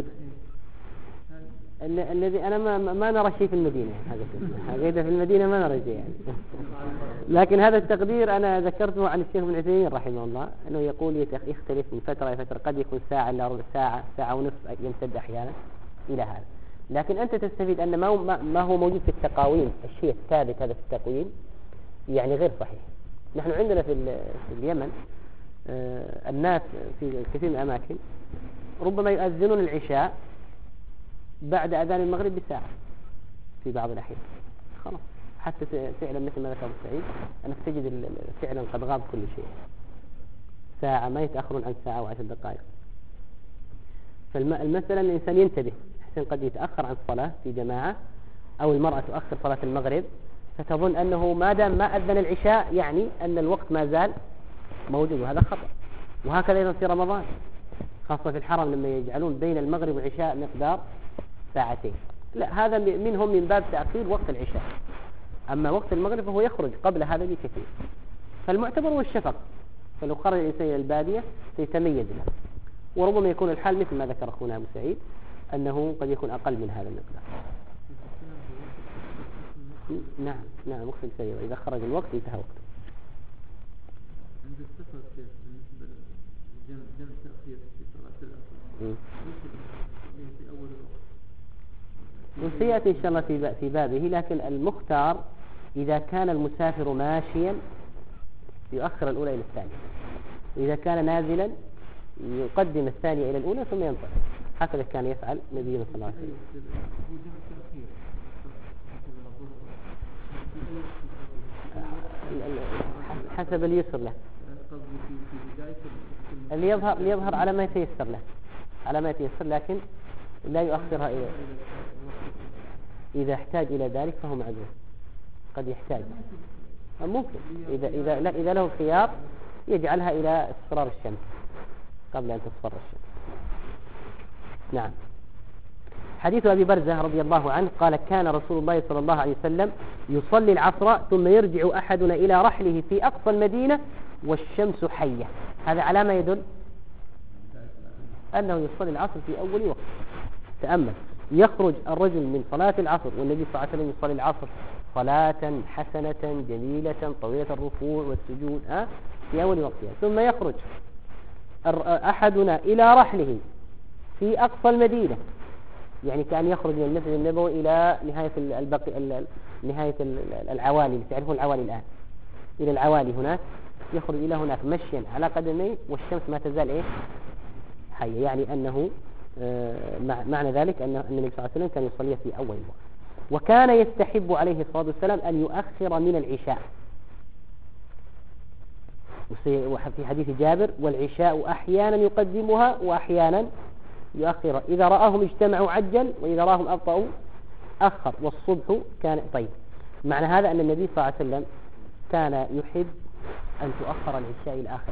الذي أنا ما ما نرى شيء في المدينة، هذا هذا في المدينة ما نرى شيء يعني. لكن هذا التقدير أنا ذكرته عن الشيخ ابن عثيمين رحمه الله، أنه يقول يختلف من فترة إلى فترة، قد يكون ساعة إلا ربع ساعة، ساعة ونصف يمتد أحيانا إلى هذا. لكن أنت تستفيد أن ما ما هو موجود في التقاويم، الشيء الثابت هذا في التقويم يعني غير صحيح. نحن عندنا في في اليمن آه الناس في كثير من الأماكن ربما يؤذنون العشاء بعد أذان المغرب بساعة في بعض الأحيان، خلاص حتى فعلا مثل ما ذكر سعيد أنك تجد فعلا قد غاب كل شيء، ساعة ما يتأخرون عن ساعة وعشر دقائق. فالمسألة أن الإنسان ينتبه، حسن قد يتأخر عن الصلاة في جماعة، أو المرأة تؤخر صلاة المغرب فتظن أنه ما دام ما أذن العشاء يعني أن الوقت ما زال موجود، وهذا خطأ. وهكذا أيضا في رمضان، خاصة في الحرم لما يجعلون بين المغرب والعشاء مقدار ساعتين، لا هذا منهم من باب تأخير وقت العشاء. أما وقت المغرب فهو يخرج قبل هذا بكثير. فالمعتبر هو الشفق، فلو خرج الإنسان إلى البادية سيتميز له، وربما يكون الحال مثل ما ذكر أخونا أبو سعيد أنه قد يكون أقل من هذا المقدار. نعم نعم وقت السير إذا خرج الوقت انتهى وقته. عند السفر كيف بالنسبة لجمع جمع تأخير في صلاة العصر في أول الوقت؟ وسيأتي إن شاء الله في في بابه، لكن المختار إذا كان المسافر ماشيا يؤخر الأولى إلى الثانية، وإذا كان نازلا يقدم الثانية إلى الأولى ثم ينطلق. هكذا كان يفعل نبينا صلى الله عليه وسلم. حسب اليسر له، اللي يظهر اللي يظهر على ما يتيسر له، على ما يتيسر، لكن لا يؤخرها إلى إذا احتاج إلى ذلك فهو معذور، قد يحتاج ممكن إذا إذا لا إذا له خيار يجعلها إلى اصفرار الشمس قبل أن تصفر الشمس. نعم. حديث أبي برزة رضي الله عنه قال كان رسول الله صلى الله عليه وسلم يصلي العصر ثم يرجع أحدنا إلى رحله في أقصى المدينة والشمس حية. هذا على ما يدل أنه يصلي العصر في أول وقت. تأمل، يخرج الرجل من صلاة العصر والنبي صلى الله عليه وسلم يصلي العصر صلاة حسنة جميلة طويلة الركوع والسجود أه؟ في أول وقتها، ثم يخرج أحدنا إلى رحله في أقصى المدينة يعني كان يخرج من المسجد النبوي إلى نهاية البقي نهاية العوالي اللي تعرفون العوالي الآن، إلى العوالي هناك، يخرج إلى هناك مشيا على قدميه والشمس ما تزال إيه حية، يعني أنه آه معنى ذلك أن النبي صلى الله عليه وسلم كان يصلي في أول الوقت. وكان يستحب عليه الصلاة والسلام أن يؤخر من العشاء، وفي حديث جابر والعشاء أحيانا يقدمها وأحيانا يؤخر، إذا رآهم اجتمعوا عجل وإذا رآهم أبطأوا أخر، والصبح كان طيب. معنى هذا أن النبي صلى الله عليه وسلم كان يحب أن تؤخر العشاء إلى آخر.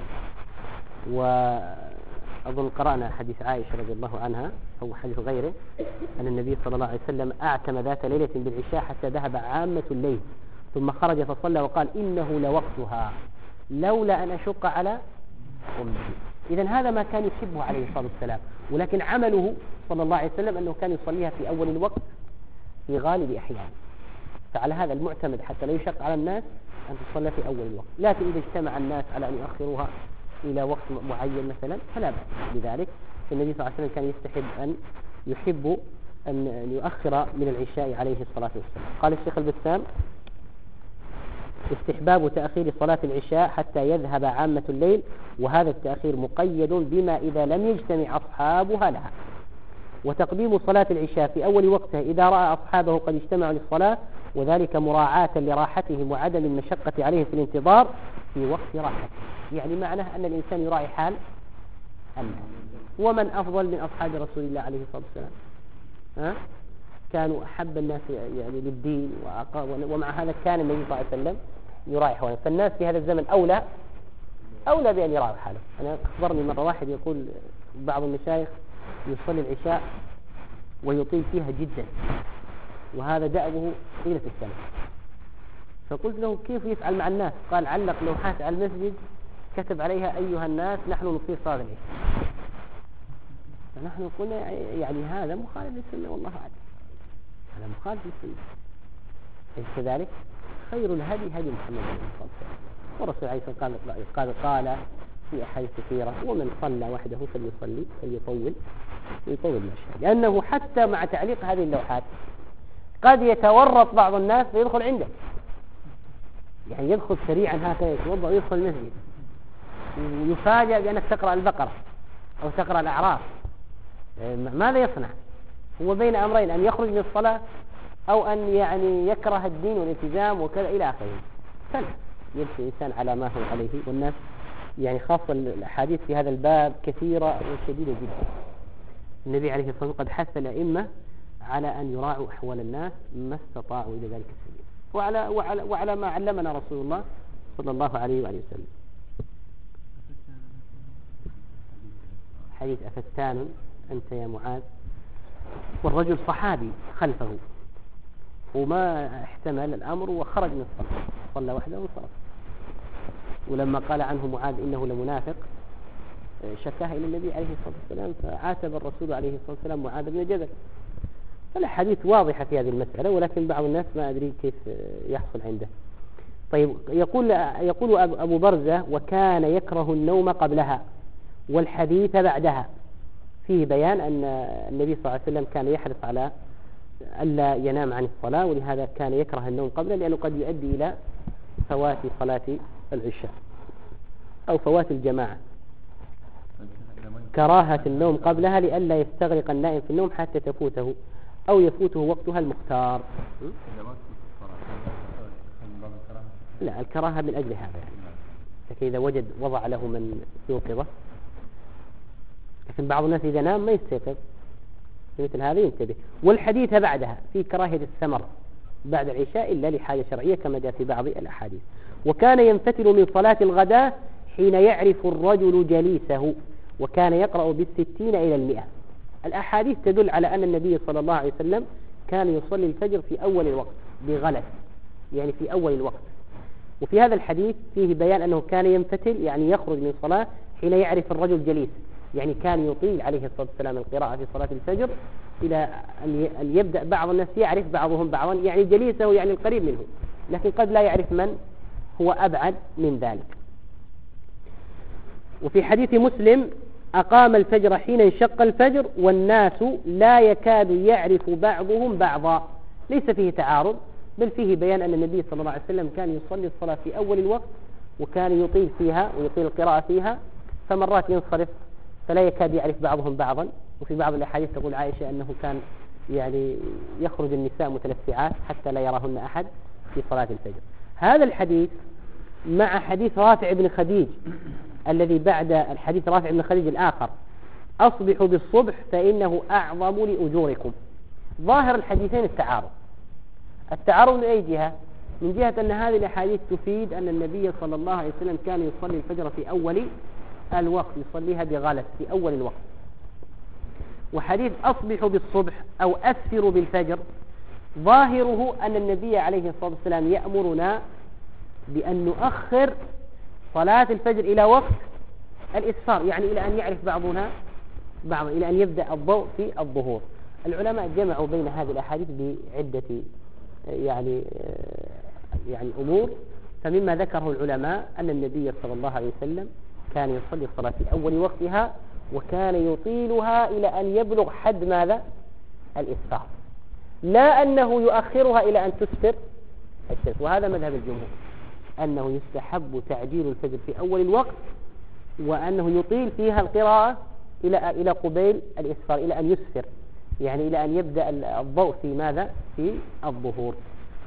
وأظن قرأنا حديث عائشة رضي الله عنها أو حديث غيره أن النبي صلى الله عليه وسلم أعتم ذات ليلة بالعشاء حتى ذهب عامة الليل ثم خرج فصلى وقال إنه لوقتها لولا أن أشق على أمتي. إذن هذا ما كان يحبه عليه الصلاة والسلام، ولكن عمله صلى الله عليه وسلم أنه كان يصليها في أول الوقت في غالب أحيانه. فعلى هذا المعتمد حتى لا يشق على الناس أن تصلى في أول الوقت، لكن إذا اجتمع الناس على أن يؤخروها إلى وقت معين مثلا فلا بأس بذلك. النبي صلى الله عليه وسلم كان يستحب أن يحب أن يؤخر من العشاء عليه الصلاة والسلام. قال الشيخ البسام استحباب تأخير صلاة العشاء حتى يذهب عامة الليل، وهذا التأخير مقيد بما إذا لم يجتمع أصحابها لها، وتقديم صلاة العشاء في أول وقتها إذا رأى أصحابه قد اجتمعوا للصلاة، وذلك مراعاة لراحتهم وعدم المشقة عليهم في الانتظار في وقت راحته. يعني معناه أن الإنسان يراعي حال الناس. ومن أفضل من أصحاب رسول الله عليه الصلاة والسلام؟ ها؟ كانوا أحب الناس يعني للدين، ومع هذا كان النبي صلى الله عليه وسلم يراعي حاله. فالناس في هذا الزمن أولى أولى بأن يراعوا حاله. أنا أخبرني مرة واحد يقول بعض المشايخ يصلي العشاء ويطيل فيها جدا، وهذا دأبه طيلة السنة. فقلت له كيف يفعل مع الناس؟ قال علق لوحات على المسجد كتب عليها أيها الناس نحن نطيل صلاة العشاء. فنحن قلنا يعني هذا مخالف للسنة، والله أعلم هذا مخالف للسنة. كذلك خير الهدي هدي محمد صلى الله عليه وسلم، والرسول عليه الصلاة والسلام قال قال في أحاديث كثيرة ومن صلى وحده فليصلي فليطول ويطول ما شاء، لأنه حتى مع تعليق هذه اللوحات قد يتورط بعض الناس فيدخل عنده، يعني يدخل سريعا هكذا يتوضأ ويدخل المسجد ويفاجأ بأنك تقرأ البقرة أو تقرأ الأعراف. ماذا يصنع؟ هو بين أمرين، أن يخرج من الصلاة أو أن يعني يكره الدين والالتزام وكذا إلى آخره. فلا يمشي الإنسان على ما هو عليه. والناس يعني خاصة الأحاديث في هذا الباب كثيرة وشديدة جدا. النبي عليه الصلاة والسلام قد حث الأئمة على أن يراعوا أحوال الناس ما استطاعوا إلى ذلك السبيل، وعلى, وعلى, وعلى ما علمنا رسول الله صلى الله عليه وآله وسلم. حديث أفتان أنت يا معاذ، والرجل صحابي خلفه وما احتمل الأمر وخرج من الصلاة، صلى وحده وانصرف. ولما قال عنه معاذ إنه لمنافق شكاها إلى النبي عليه الصلاة والسلام، فعاتب الرسول عليه الصلاة والسلام معاذ بن جبل. فالحديث واضحة في هذه المسألة، ولكن بعض الناس ما أدري كيف يحصل عنده. طيب يقول يقول أبو برزة وكان يكره النوم قبلها والحديث بعدها، فيه بيان أن النبي صلى الله عليه وسلم كان يحرص على ألا ينام عن الصلاة، ولهذا كان يكره النوم قبله لأنه قد يؤدي إلى فوات صلاة العشاء أو فوات الجماعة. كراهة النوم قبلها لئلا يستغرق النائم في النوم حتى تفوته أو يفوته وقتها المختار. لا، الكراهة من أجل هذا يعني. لكن إذا وجد وضع له من يوقظه، لكن بعض الناس إذا نام ما يستيقظ مثل هذا ينتبه. والحديث بعدها في كراهية السمر بعد العشاء إلا لحاجة شرعية كما جاء في بعض الأحاديث. وكان ينفتل من صلاة الغداء حين يعرف الرجل جليسه، وكان يقرأ بالستين إلى المئة. الأحاديث تدل على أن النبي صلى الله عليه وسلم كان يصلي الفجر في أول الوقت بغلس، يعني في أول الوقت. وفي هذا الحديث فيه بيان أنه كان ينفتل يعني يخرج من الصلاة حين يعرف الرجل جليس، يعني كان يطيل عليه الصلاة والسلام القراءة في صلاة الفجر إلى أن يبدأ بعض الناس يعرف بعضهم بعضا، يعني جليسه يعني القريب منه، لكن قد لا يعرف من هو أبعد من ذلك. وفي حديث مسلم أقام الفجر حين انشق الفجر والناس لا يكاد يعرف بعضهم بعضا. ليس فيه تعارض، بل فيه بيان أن النبي صلى الله عليه وسلم كان يصلي الصلاة في أول الوقت وكان يطيل فيها ويطيل القراءة فيها، فمرات ينصرف فلا يكاد يعرف بعضهم بعضا. وفي بعض الأحاديث تقول عائشة أنه كان يعني يخرج النساء متلفعات حتى لا يراهن أحد في صلاة الفجر. هذا الحديث مع حديث رافع بن خديج الذي بعد الحديث رافع بن خديج الآخر أصبحوا بالصبح فإنه أعظم لأجوركم. ظاهر الحديثين التعارض. التعارض من أي جهة؟ من جهة أن هذه الأحاديث تفيد أن النبي صلى الله عليه وسلم كان يصلي الفجر في أول الوقت، يصليها بغلس في أول الوقت. وحديث أصبحوا بالصبح أو أسفروا بالفجر ظاهره أن النبي عليه الصلاة والسلام يأمرنا بأن نؤخر صلاة الفجر إلى وقت الإسفار، يعني إلى أن يعرف بعضنا بعض، إلى أن يبدأ الضوء في الظهور. العلماء جمعوا بين هذه الأحاديث بعدة يعني يعني أمور. فمما ذكره العلماء أن النبي صلى الله عليه وسلم كان يصلي الصلاة في أول وقتها وكان يطيلها إلى أن يبلغ حد ماذا؟ الإسفار، لا أنه يؤخرها إلى أن تسفر الشمس. وهذا مذهب الجمهور، أنه يستحب تعجيل الفجر في أول الوقت وأنه يطيل فيها القراءة إلى إلى قبيل الإسفار، إلى أن يسفر، يعني إلى أن يبدأ الضوء في ماذا؟ في الظهور.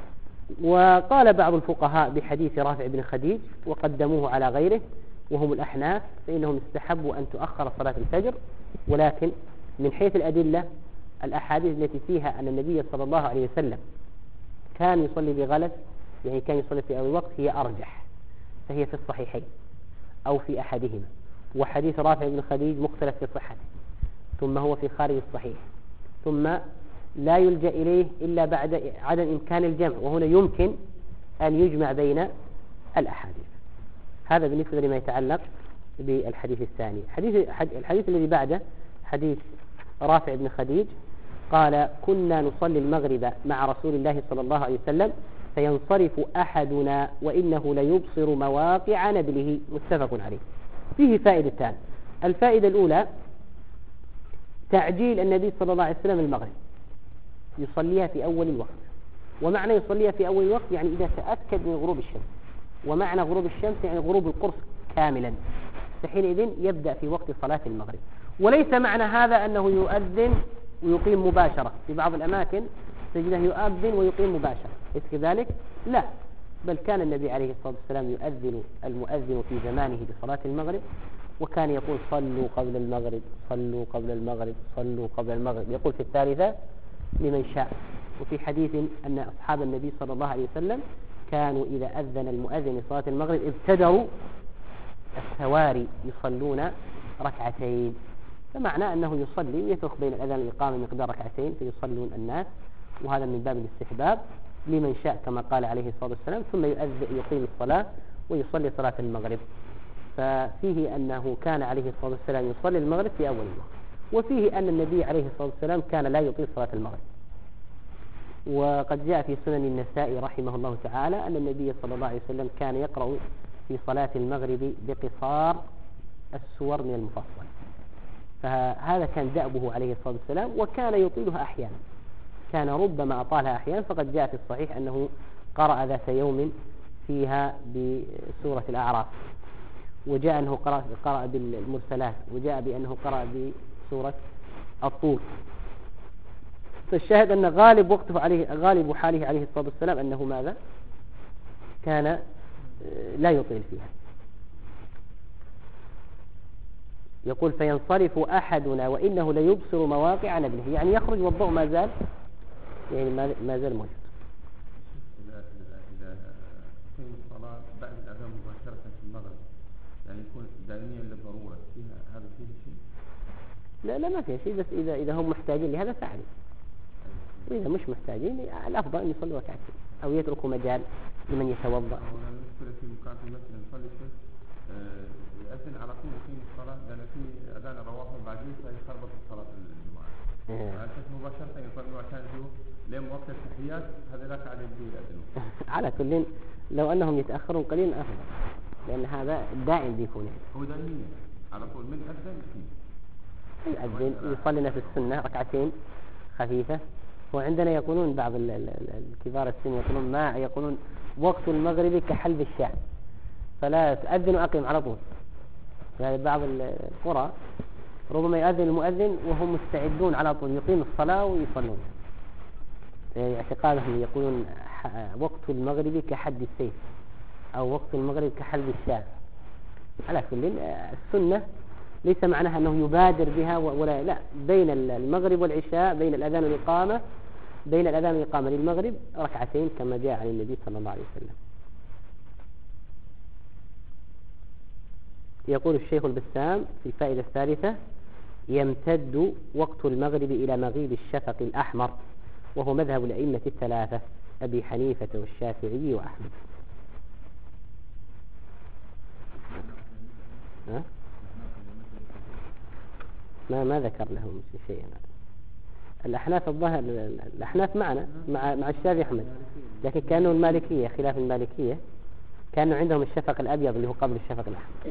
وقال بعض الفقهاء بحديث رافع بن خديج وقدموه على غيره وهم الأحناف، فإنهم استحبوا أن تؤخر صلاة الفجر. ولكن من حيث الأدلة الأحاديث التي فيها أن النبي صلى الله عليه وسلم كان يصلي بغلس، يعني كان يصلي في أول وقت، هي أرجح، فهي في الصحيحين أو في أحدهما. وحديث رافع بن خديج مختلف في صحته، ثم هو في خارج الصحيح، ثم لا يلجأ إليه إلا بعد عدم إمكان الجمع، وهنا يمكن أن يجمع بين الأحاديث. هذا بالنسبة لما يتعلق بالحديث الثاني. حديث الحديث الذي بعده حديث رافع بن خديج قال: كنا نصلي المغرب مع رسول الله صلى الله عليه وسلم فينصرف أحدنا وإنه ليبصر مواقع نبله. متفق عليه. فيه فائدتان. الفائدة الأولى تعجيل النبي صلى الله عليه وسلم المغرب، يصليها في أول الوقت. ومعنى يصليها في أول الوقت يعني إذا تأكد من غروب الشمس، ومعنى غروب الشمس يعني غروب القرص كاملا، فحينئذ يبدأ في وقت صلاة المغرب. وليس معنى هذا أنه يؤذن ويقيم مباشرة. في بعض الأماكن تجده يؤذن ويقيم مباشرة، ليس كذلك؟ لا، بل كان النبي عليه الصلاة والسلام يؤذن المؤذن في زمانه بصلاة المغرب، وكان يقول: صلوا قبل المغرب، صلوا قبل المغرب، صلوا قبل المغرب، يقول في الثالثة لمن شاء. وفي حديث أن أصحاب النبي صلى الله عليه وسلم كانوا إذا أذن المؤذن لصلاة المغرب ابتدروا السواري يصلون ركعتين، فمعنى أنه يصلي ويترك بين الأذان والإقامة مقدار ركعتين فيصلون الناس، وهذا من باب الاستحباب لمن شاء كما قال عليه الصلاة والسلام، ثم يؤذن يقيم الصلاة ويصلي صلاة المغرب. ففيه أنه كان عليه الصلاة والسلام يصلي المغرب في أول الوقت، وفيه أن النبي عليه الصلاة والسلام كان لا يطيل صلاة المغرب. وقد جاء في سنن النسائي رحمه الله تعالى أن النبي صلى الله عليه وسلم كان يقرأ في صلاة المغرب بقصار السور من المفصل، فهذا كان دأبه عليه الصلاة والسلام، وكان يطيلها أحيانا، كان ربما أطالها أحيانا. فقد جاء في الصحيح أنه قرأ ذات يوم فيها بسورة الأعراف، وجاء أنه قرأ, قرأ بالمرسلات، وجاء بأنه قرأ بسورة الطور. فالشاهد أن غالب وقته عليه غالب حاله عليه الصلاة والسلام أنه ماذا؟ كان لا يطيل فيها. يقول: فينصرف أحدنا وإنه ليبصر مواقع نبله، يعني يخرج والضوء ما زال يعني ما زال موجود. إذا إذا تقيم الصلاة بعد الأذان مباشرة في المغرب، يعني يكون دائميا للضرورة، فيها هذا فيه شيء؟ لا لا ما فيها شيء، بس إذا إذا هم محتاجين لهذا فعلوا، وإذا مش محتاجين الأفضل أن يصلوا ركعتين أو يتركوا مجال لمن يتوضأ. هنا المشكلة في مكان في مثل نصلي فيه يأذن على طول يقيم الصلاة، لأن في أذان الرواتب بعدين فيخربط الصلاة الجمعة. على أساس مباشرة يصلوا عشان يجوا لين وقت التحيات هذا لا تعالى يجوا يأذنوا. على كل لو أنهم يتأخرون قليلا أفضل، لأن هذا دائم بيكون هو دائميا على طول من أذن فيه يؤذن يصلي نفس السنة ركعتين خفيفة. وعندنا يقولون بعض ال- ال- ال- الكبار السن يقولون ما يقولون وقت المغرب كحلب الشاة، فلا تؤذن وأقيم على طول. يعني بعض ال- القرى ربما يؤذن المؤذن وهم مستعدون على طول يقيم الصلاة ويصلون. يعني اعتقادهم يقولون ح- وقت المغرب كحد السيف أو وقت المغرب كحلب الشاة. على كل السنة ليس معناها أنه يبادر بها ولا لا، بين المغرب والعشاء بين الأذان والإقامة بين الأذان والإقامة للمغرب ركعتين كما جاء عن النبي صلى الله عليه وسلم. يقول الشيخ البسام في الفائدة الثالثة: يمتد وقت المغرب إلى مغيب الشفق الأحمر، وهو مذهب الأئمة الثلاثة أبي حنيفة والشافعي وأحمد. ها؟ ما ما ذكر لهم شيئا. الأحناف الظاهر الأحناف معنا مع مع الشافعي أحمد، لكن كانوا المالكية خلاف المالكية كانوا عندهم الشفق الأبيض اللي هو قبل الشفق الأحمر.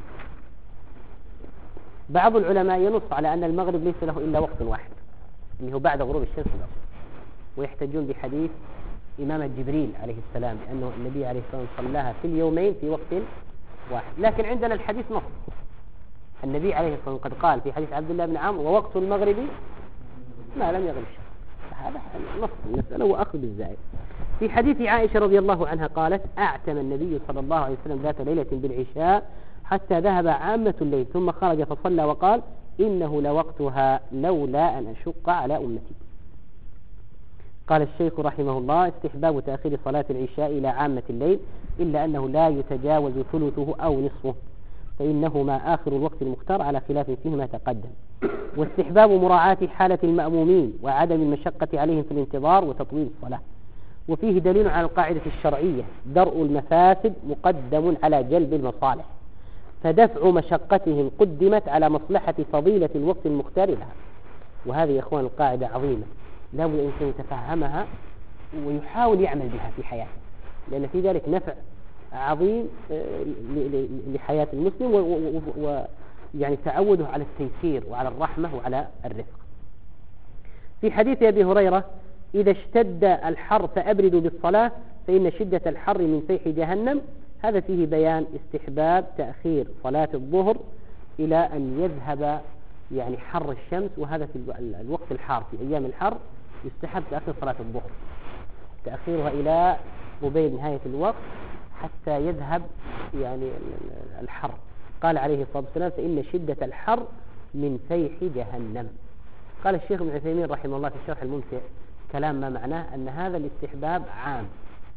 بعض العلماء ينص على أن المغرب ليس له إلا وقت واحد اللي هو بعد غروب الشمس والعصر، ويحتجون بحديث إمامة جبريل عليه السلام لأنه النبي عليه الصلاة والسلام صلاها في اليومين في وقت واحد. لكن عندنا الحديث نص، النبي عليه الصلاة والسلام قد قال في حديث عبد الله بن عمرو: ووقت المغرب ما لم يغرب الشمس. هذا نص المسألة وأخذ بالزائد. في حديث عائشة رضي الله عنها قالت: أعتم النبي صلى الله عليه وسلم ذات ليلة بالعشاء حتى ذهب عامة الليل ثم خرج فصلى وقال: إنه لوقتها لولا أن أشق على أمتي. قال الشيخ رحمه الله: استحباب تأخير صلاة العشاء إلى عامة الليل، إلا أنه لا يتجاوز ثلثه أو نصفه، فإنهما آخر الوقت المختار على خلاف فيما تقدم. واستحباب مراعاة حالة المأمومين وعدم المشقة عليهم في الانتظار وتطويل الصلاة. وفيه دليل على القاعدة الشرعية: درء المفاسد مقدم على جلب المصالح، فدفع مشقتهم قدمت على مصلحة فضيلة الوقت المختار لها. وهذه يا إخوان القاعدة عظيمة، لا بد الإنسان يتفهمها ويحاول يعمل بها في حياته، لأن في ذلك نفع عظيم لحياة المسلم ويعني تعوده على التيسير وعلى الرحمة وعلى الرفق. في حديث أبي هريرة: إذا اشتد الحر فأبردوا بالصلاة فإن شدة الحر من فيح جهنم. هذا فيه بيان استحباب تأخير صلاة الظهر إلى أن يذهب يعني حر الشمس، وهذا في الوقت الحار في أيام الحر يستحب تأخير صلاة الظهر، تأخيرها إلى قبيل نهاية الوقت حتى يذهب يعني الحر. قال عليه الصلاة والسلام: فإن شدة الحر من فيح جهنم. قال الشيخ ابن عثيمين رحمه الله في الشرح الممتع كلام ما معناه أن هذا الاستحباب عام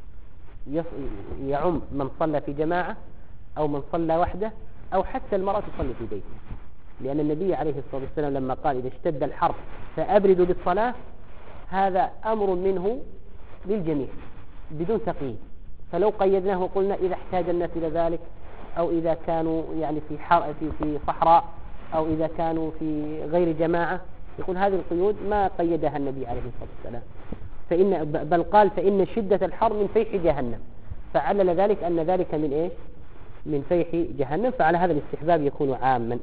يعم من صلى في جماعة أو من صلى وحده أو حتى المرأة تصلي في بيتها، لأن النبي عليه الصلاة والسلام لما قال: إذا اشتد الحر فأبردوا بالصلاة، هذا أمر منه للجميع بدون تقييد. فلو قيدناه وقلنا إذا احتاج الناس إلى ذلك، أو إذا كانوا يعني في حر في في صحراء، أو إذا كانوا في غير جماعة، يقول هذه القيود ما قيدها النبي عليه الصلاة والسلام. فإن بل قال: فإن شدة الحر من فيح جهنم، فعلل ذلك أن ذلك من إيش؟ من فيح جهنم. فعلى هذا الاستحباب يكون عاما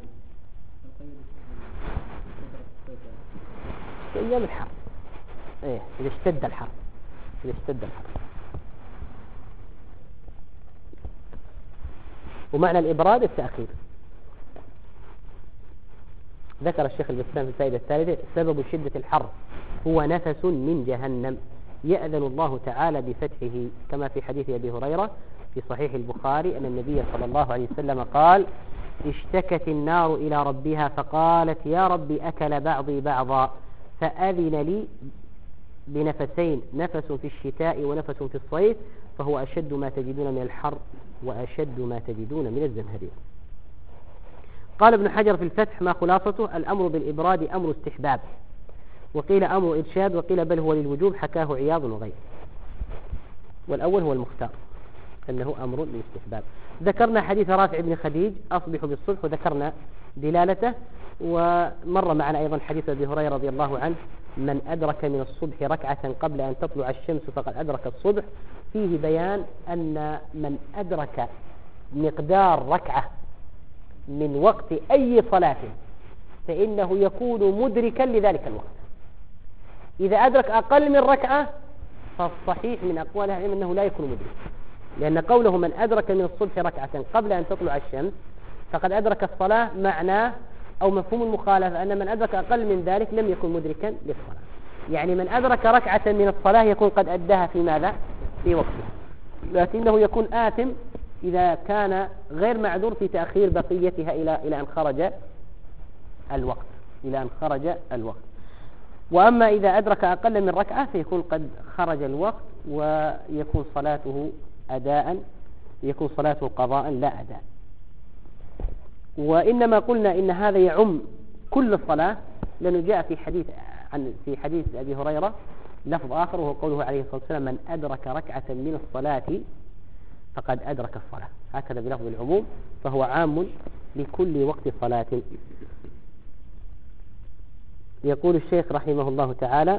في أيام الحر. إيه إذا اشتد الحر إذا اشتد الحر. ومعنى الإبراد التأخير. ذكر الشيخ البسام في الفائدة الثالثة: سبب شدة الحر هو نفس من جهنم يأذن الله تعالى بفتحه، كما في حديث أبي هريرة في صحيح البخاري أن النبي صلى الله عليه وسلم قال: اشتكت النار إلى ربها فقالت: يا رب أكل بعضي بعضا، فأذن لي بنفسين، نفس في الشتاء ونفس في الصيف، فهو أشد ما تجدون من الحر وأشد ما تجدون من الزمهرير. قال ابن حجر في الفتح: ما خلاصته؟ الأمر بالإبراد أمر استحباب، وقيل أمر إرشاد، وقيل بل هو للوجوب، حكاه عياض وغيره. والأول هو المختار أنه أمر للاستحباب. ذكرنا حديث رافع بن خديج: أصبح بالصبح، وذكرنا دلالته. ومر معنا أيضا حديث أبي هريرة رضي الله عنه: من أدرك من الصبح ركعة قبل أن تطلع الشمس فقد أدرك الصبح. فيه بيان أن من أدرك مقدار ركعة من وقت أي صلاة فإنه يكون مدركا لذلك الوقت. إذا أدرك أقل من ركعة فالصحيح من أقوال أهل العلم أنه لا يكون مدركا، لأن قوله من أدرك من الصبح ركعة قبل أن تطلع الشمس فقد أدرك الصلاة، معناه أو مفهوم المخالفة أن من أدرك أقل من ذلك لم يكن مدركا للصلاة. يعني من أدرك ركعة من الصلاة يكون قد أداها في ماذا؟ في وقتها، لكنه يكون آثم إذا كان غير معذور في تأخير بقيتها إلى إلى أن خرج الوقت إلى أن خرج الوقت. وأما إذا أدرك أقل من ركعة فيكون قد خرج الوقت ويكون صلاته أداء، يكون صلاته قضاء لا أداء. وإنما قلنا إن هذا يعم كل الصلاة، لأنه جاء في حديث عن في حديث أبي هريرة لفظ آخر وهو قوله عليه الصلاة والسلام من أدرك ركعة من الصلاة فقد أدرك الصلاة، هكذا بلفظ العموم، فهو عام لكل وقت صلاة. يقول الشيخ رحمه الله تعالى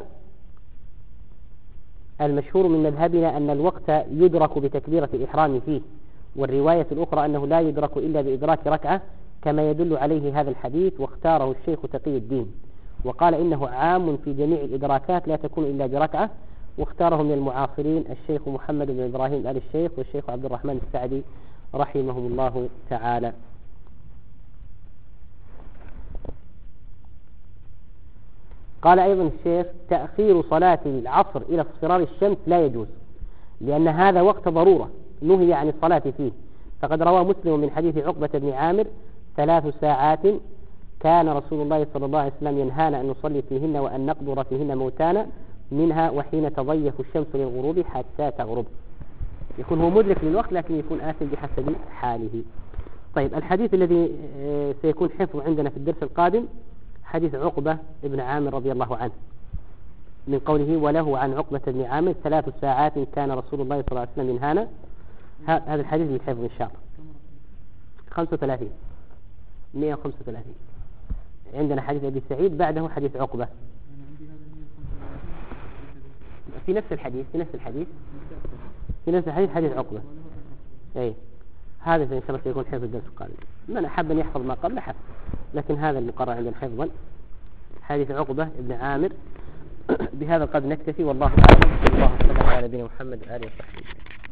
المشهور من مذهبنا أن الوقت يدرك بتكبيرة الإحرام فيه، والرواية الأخرى أنه لا يدرك إلا بإدراك ركعة كما يدل عليه هذا الحديث، واختاره الشيخ تقي الدين وقال إنه عام في جميع الإدراكات لا تكون إلا بركعة، واختاره من المعاصرين الشيخ محمد بن إبراهيم آل الشيخ والشيخ عبد الرحمن السعدي رحمهم الله تعالى. قال أيضا الشيخ تأخير صلاة العصر إلى اصفرار الشمس لا يجوز، لأن هذا وقت ضرورة نهي عن الصلاة فيه، فقد روى مسلم من حديث عقبة بن عامر ثلاث ساعات كان رسول الله صلى الله عليه وسلم ينهانا أن نصلي فيهن وأن نقبر فيهن موتانا، منها وحين تضيف الشمس للغروب حتى تغرب. يكون هو مدرك للوقت لكن يكون آثم بحسب حاله. طيب الحديث الذي سيكون حفظ عندنا في الدرس القادم حديث عقبة بن عامر رضي الله عنه من قوله وله عن عقبة بن عامر ثلاث ساعات كان رسول الله صلى الله عليه وسلم ينهانا. هذا الحديث بالحفظ إن شاء الله. خمسة وثلاثين مئة وخمسة وثلاثين عندنا حديث أبي سعيد بعده حديث عقبة في نفس الحديث في نفس الحديث في نفس الحديث حديث عقبة. أي هذا إن شاء الله سيكون حفظ الدرس القادم. من أحب أن يحفظ ما قبل حفظ، لكن هذا المقرر عندنا حفظا حديث عقبة بن عامر. بهذا قد نكتفي والله أعلم. الله صلى الله على نبينا محمد وآله وصحبه.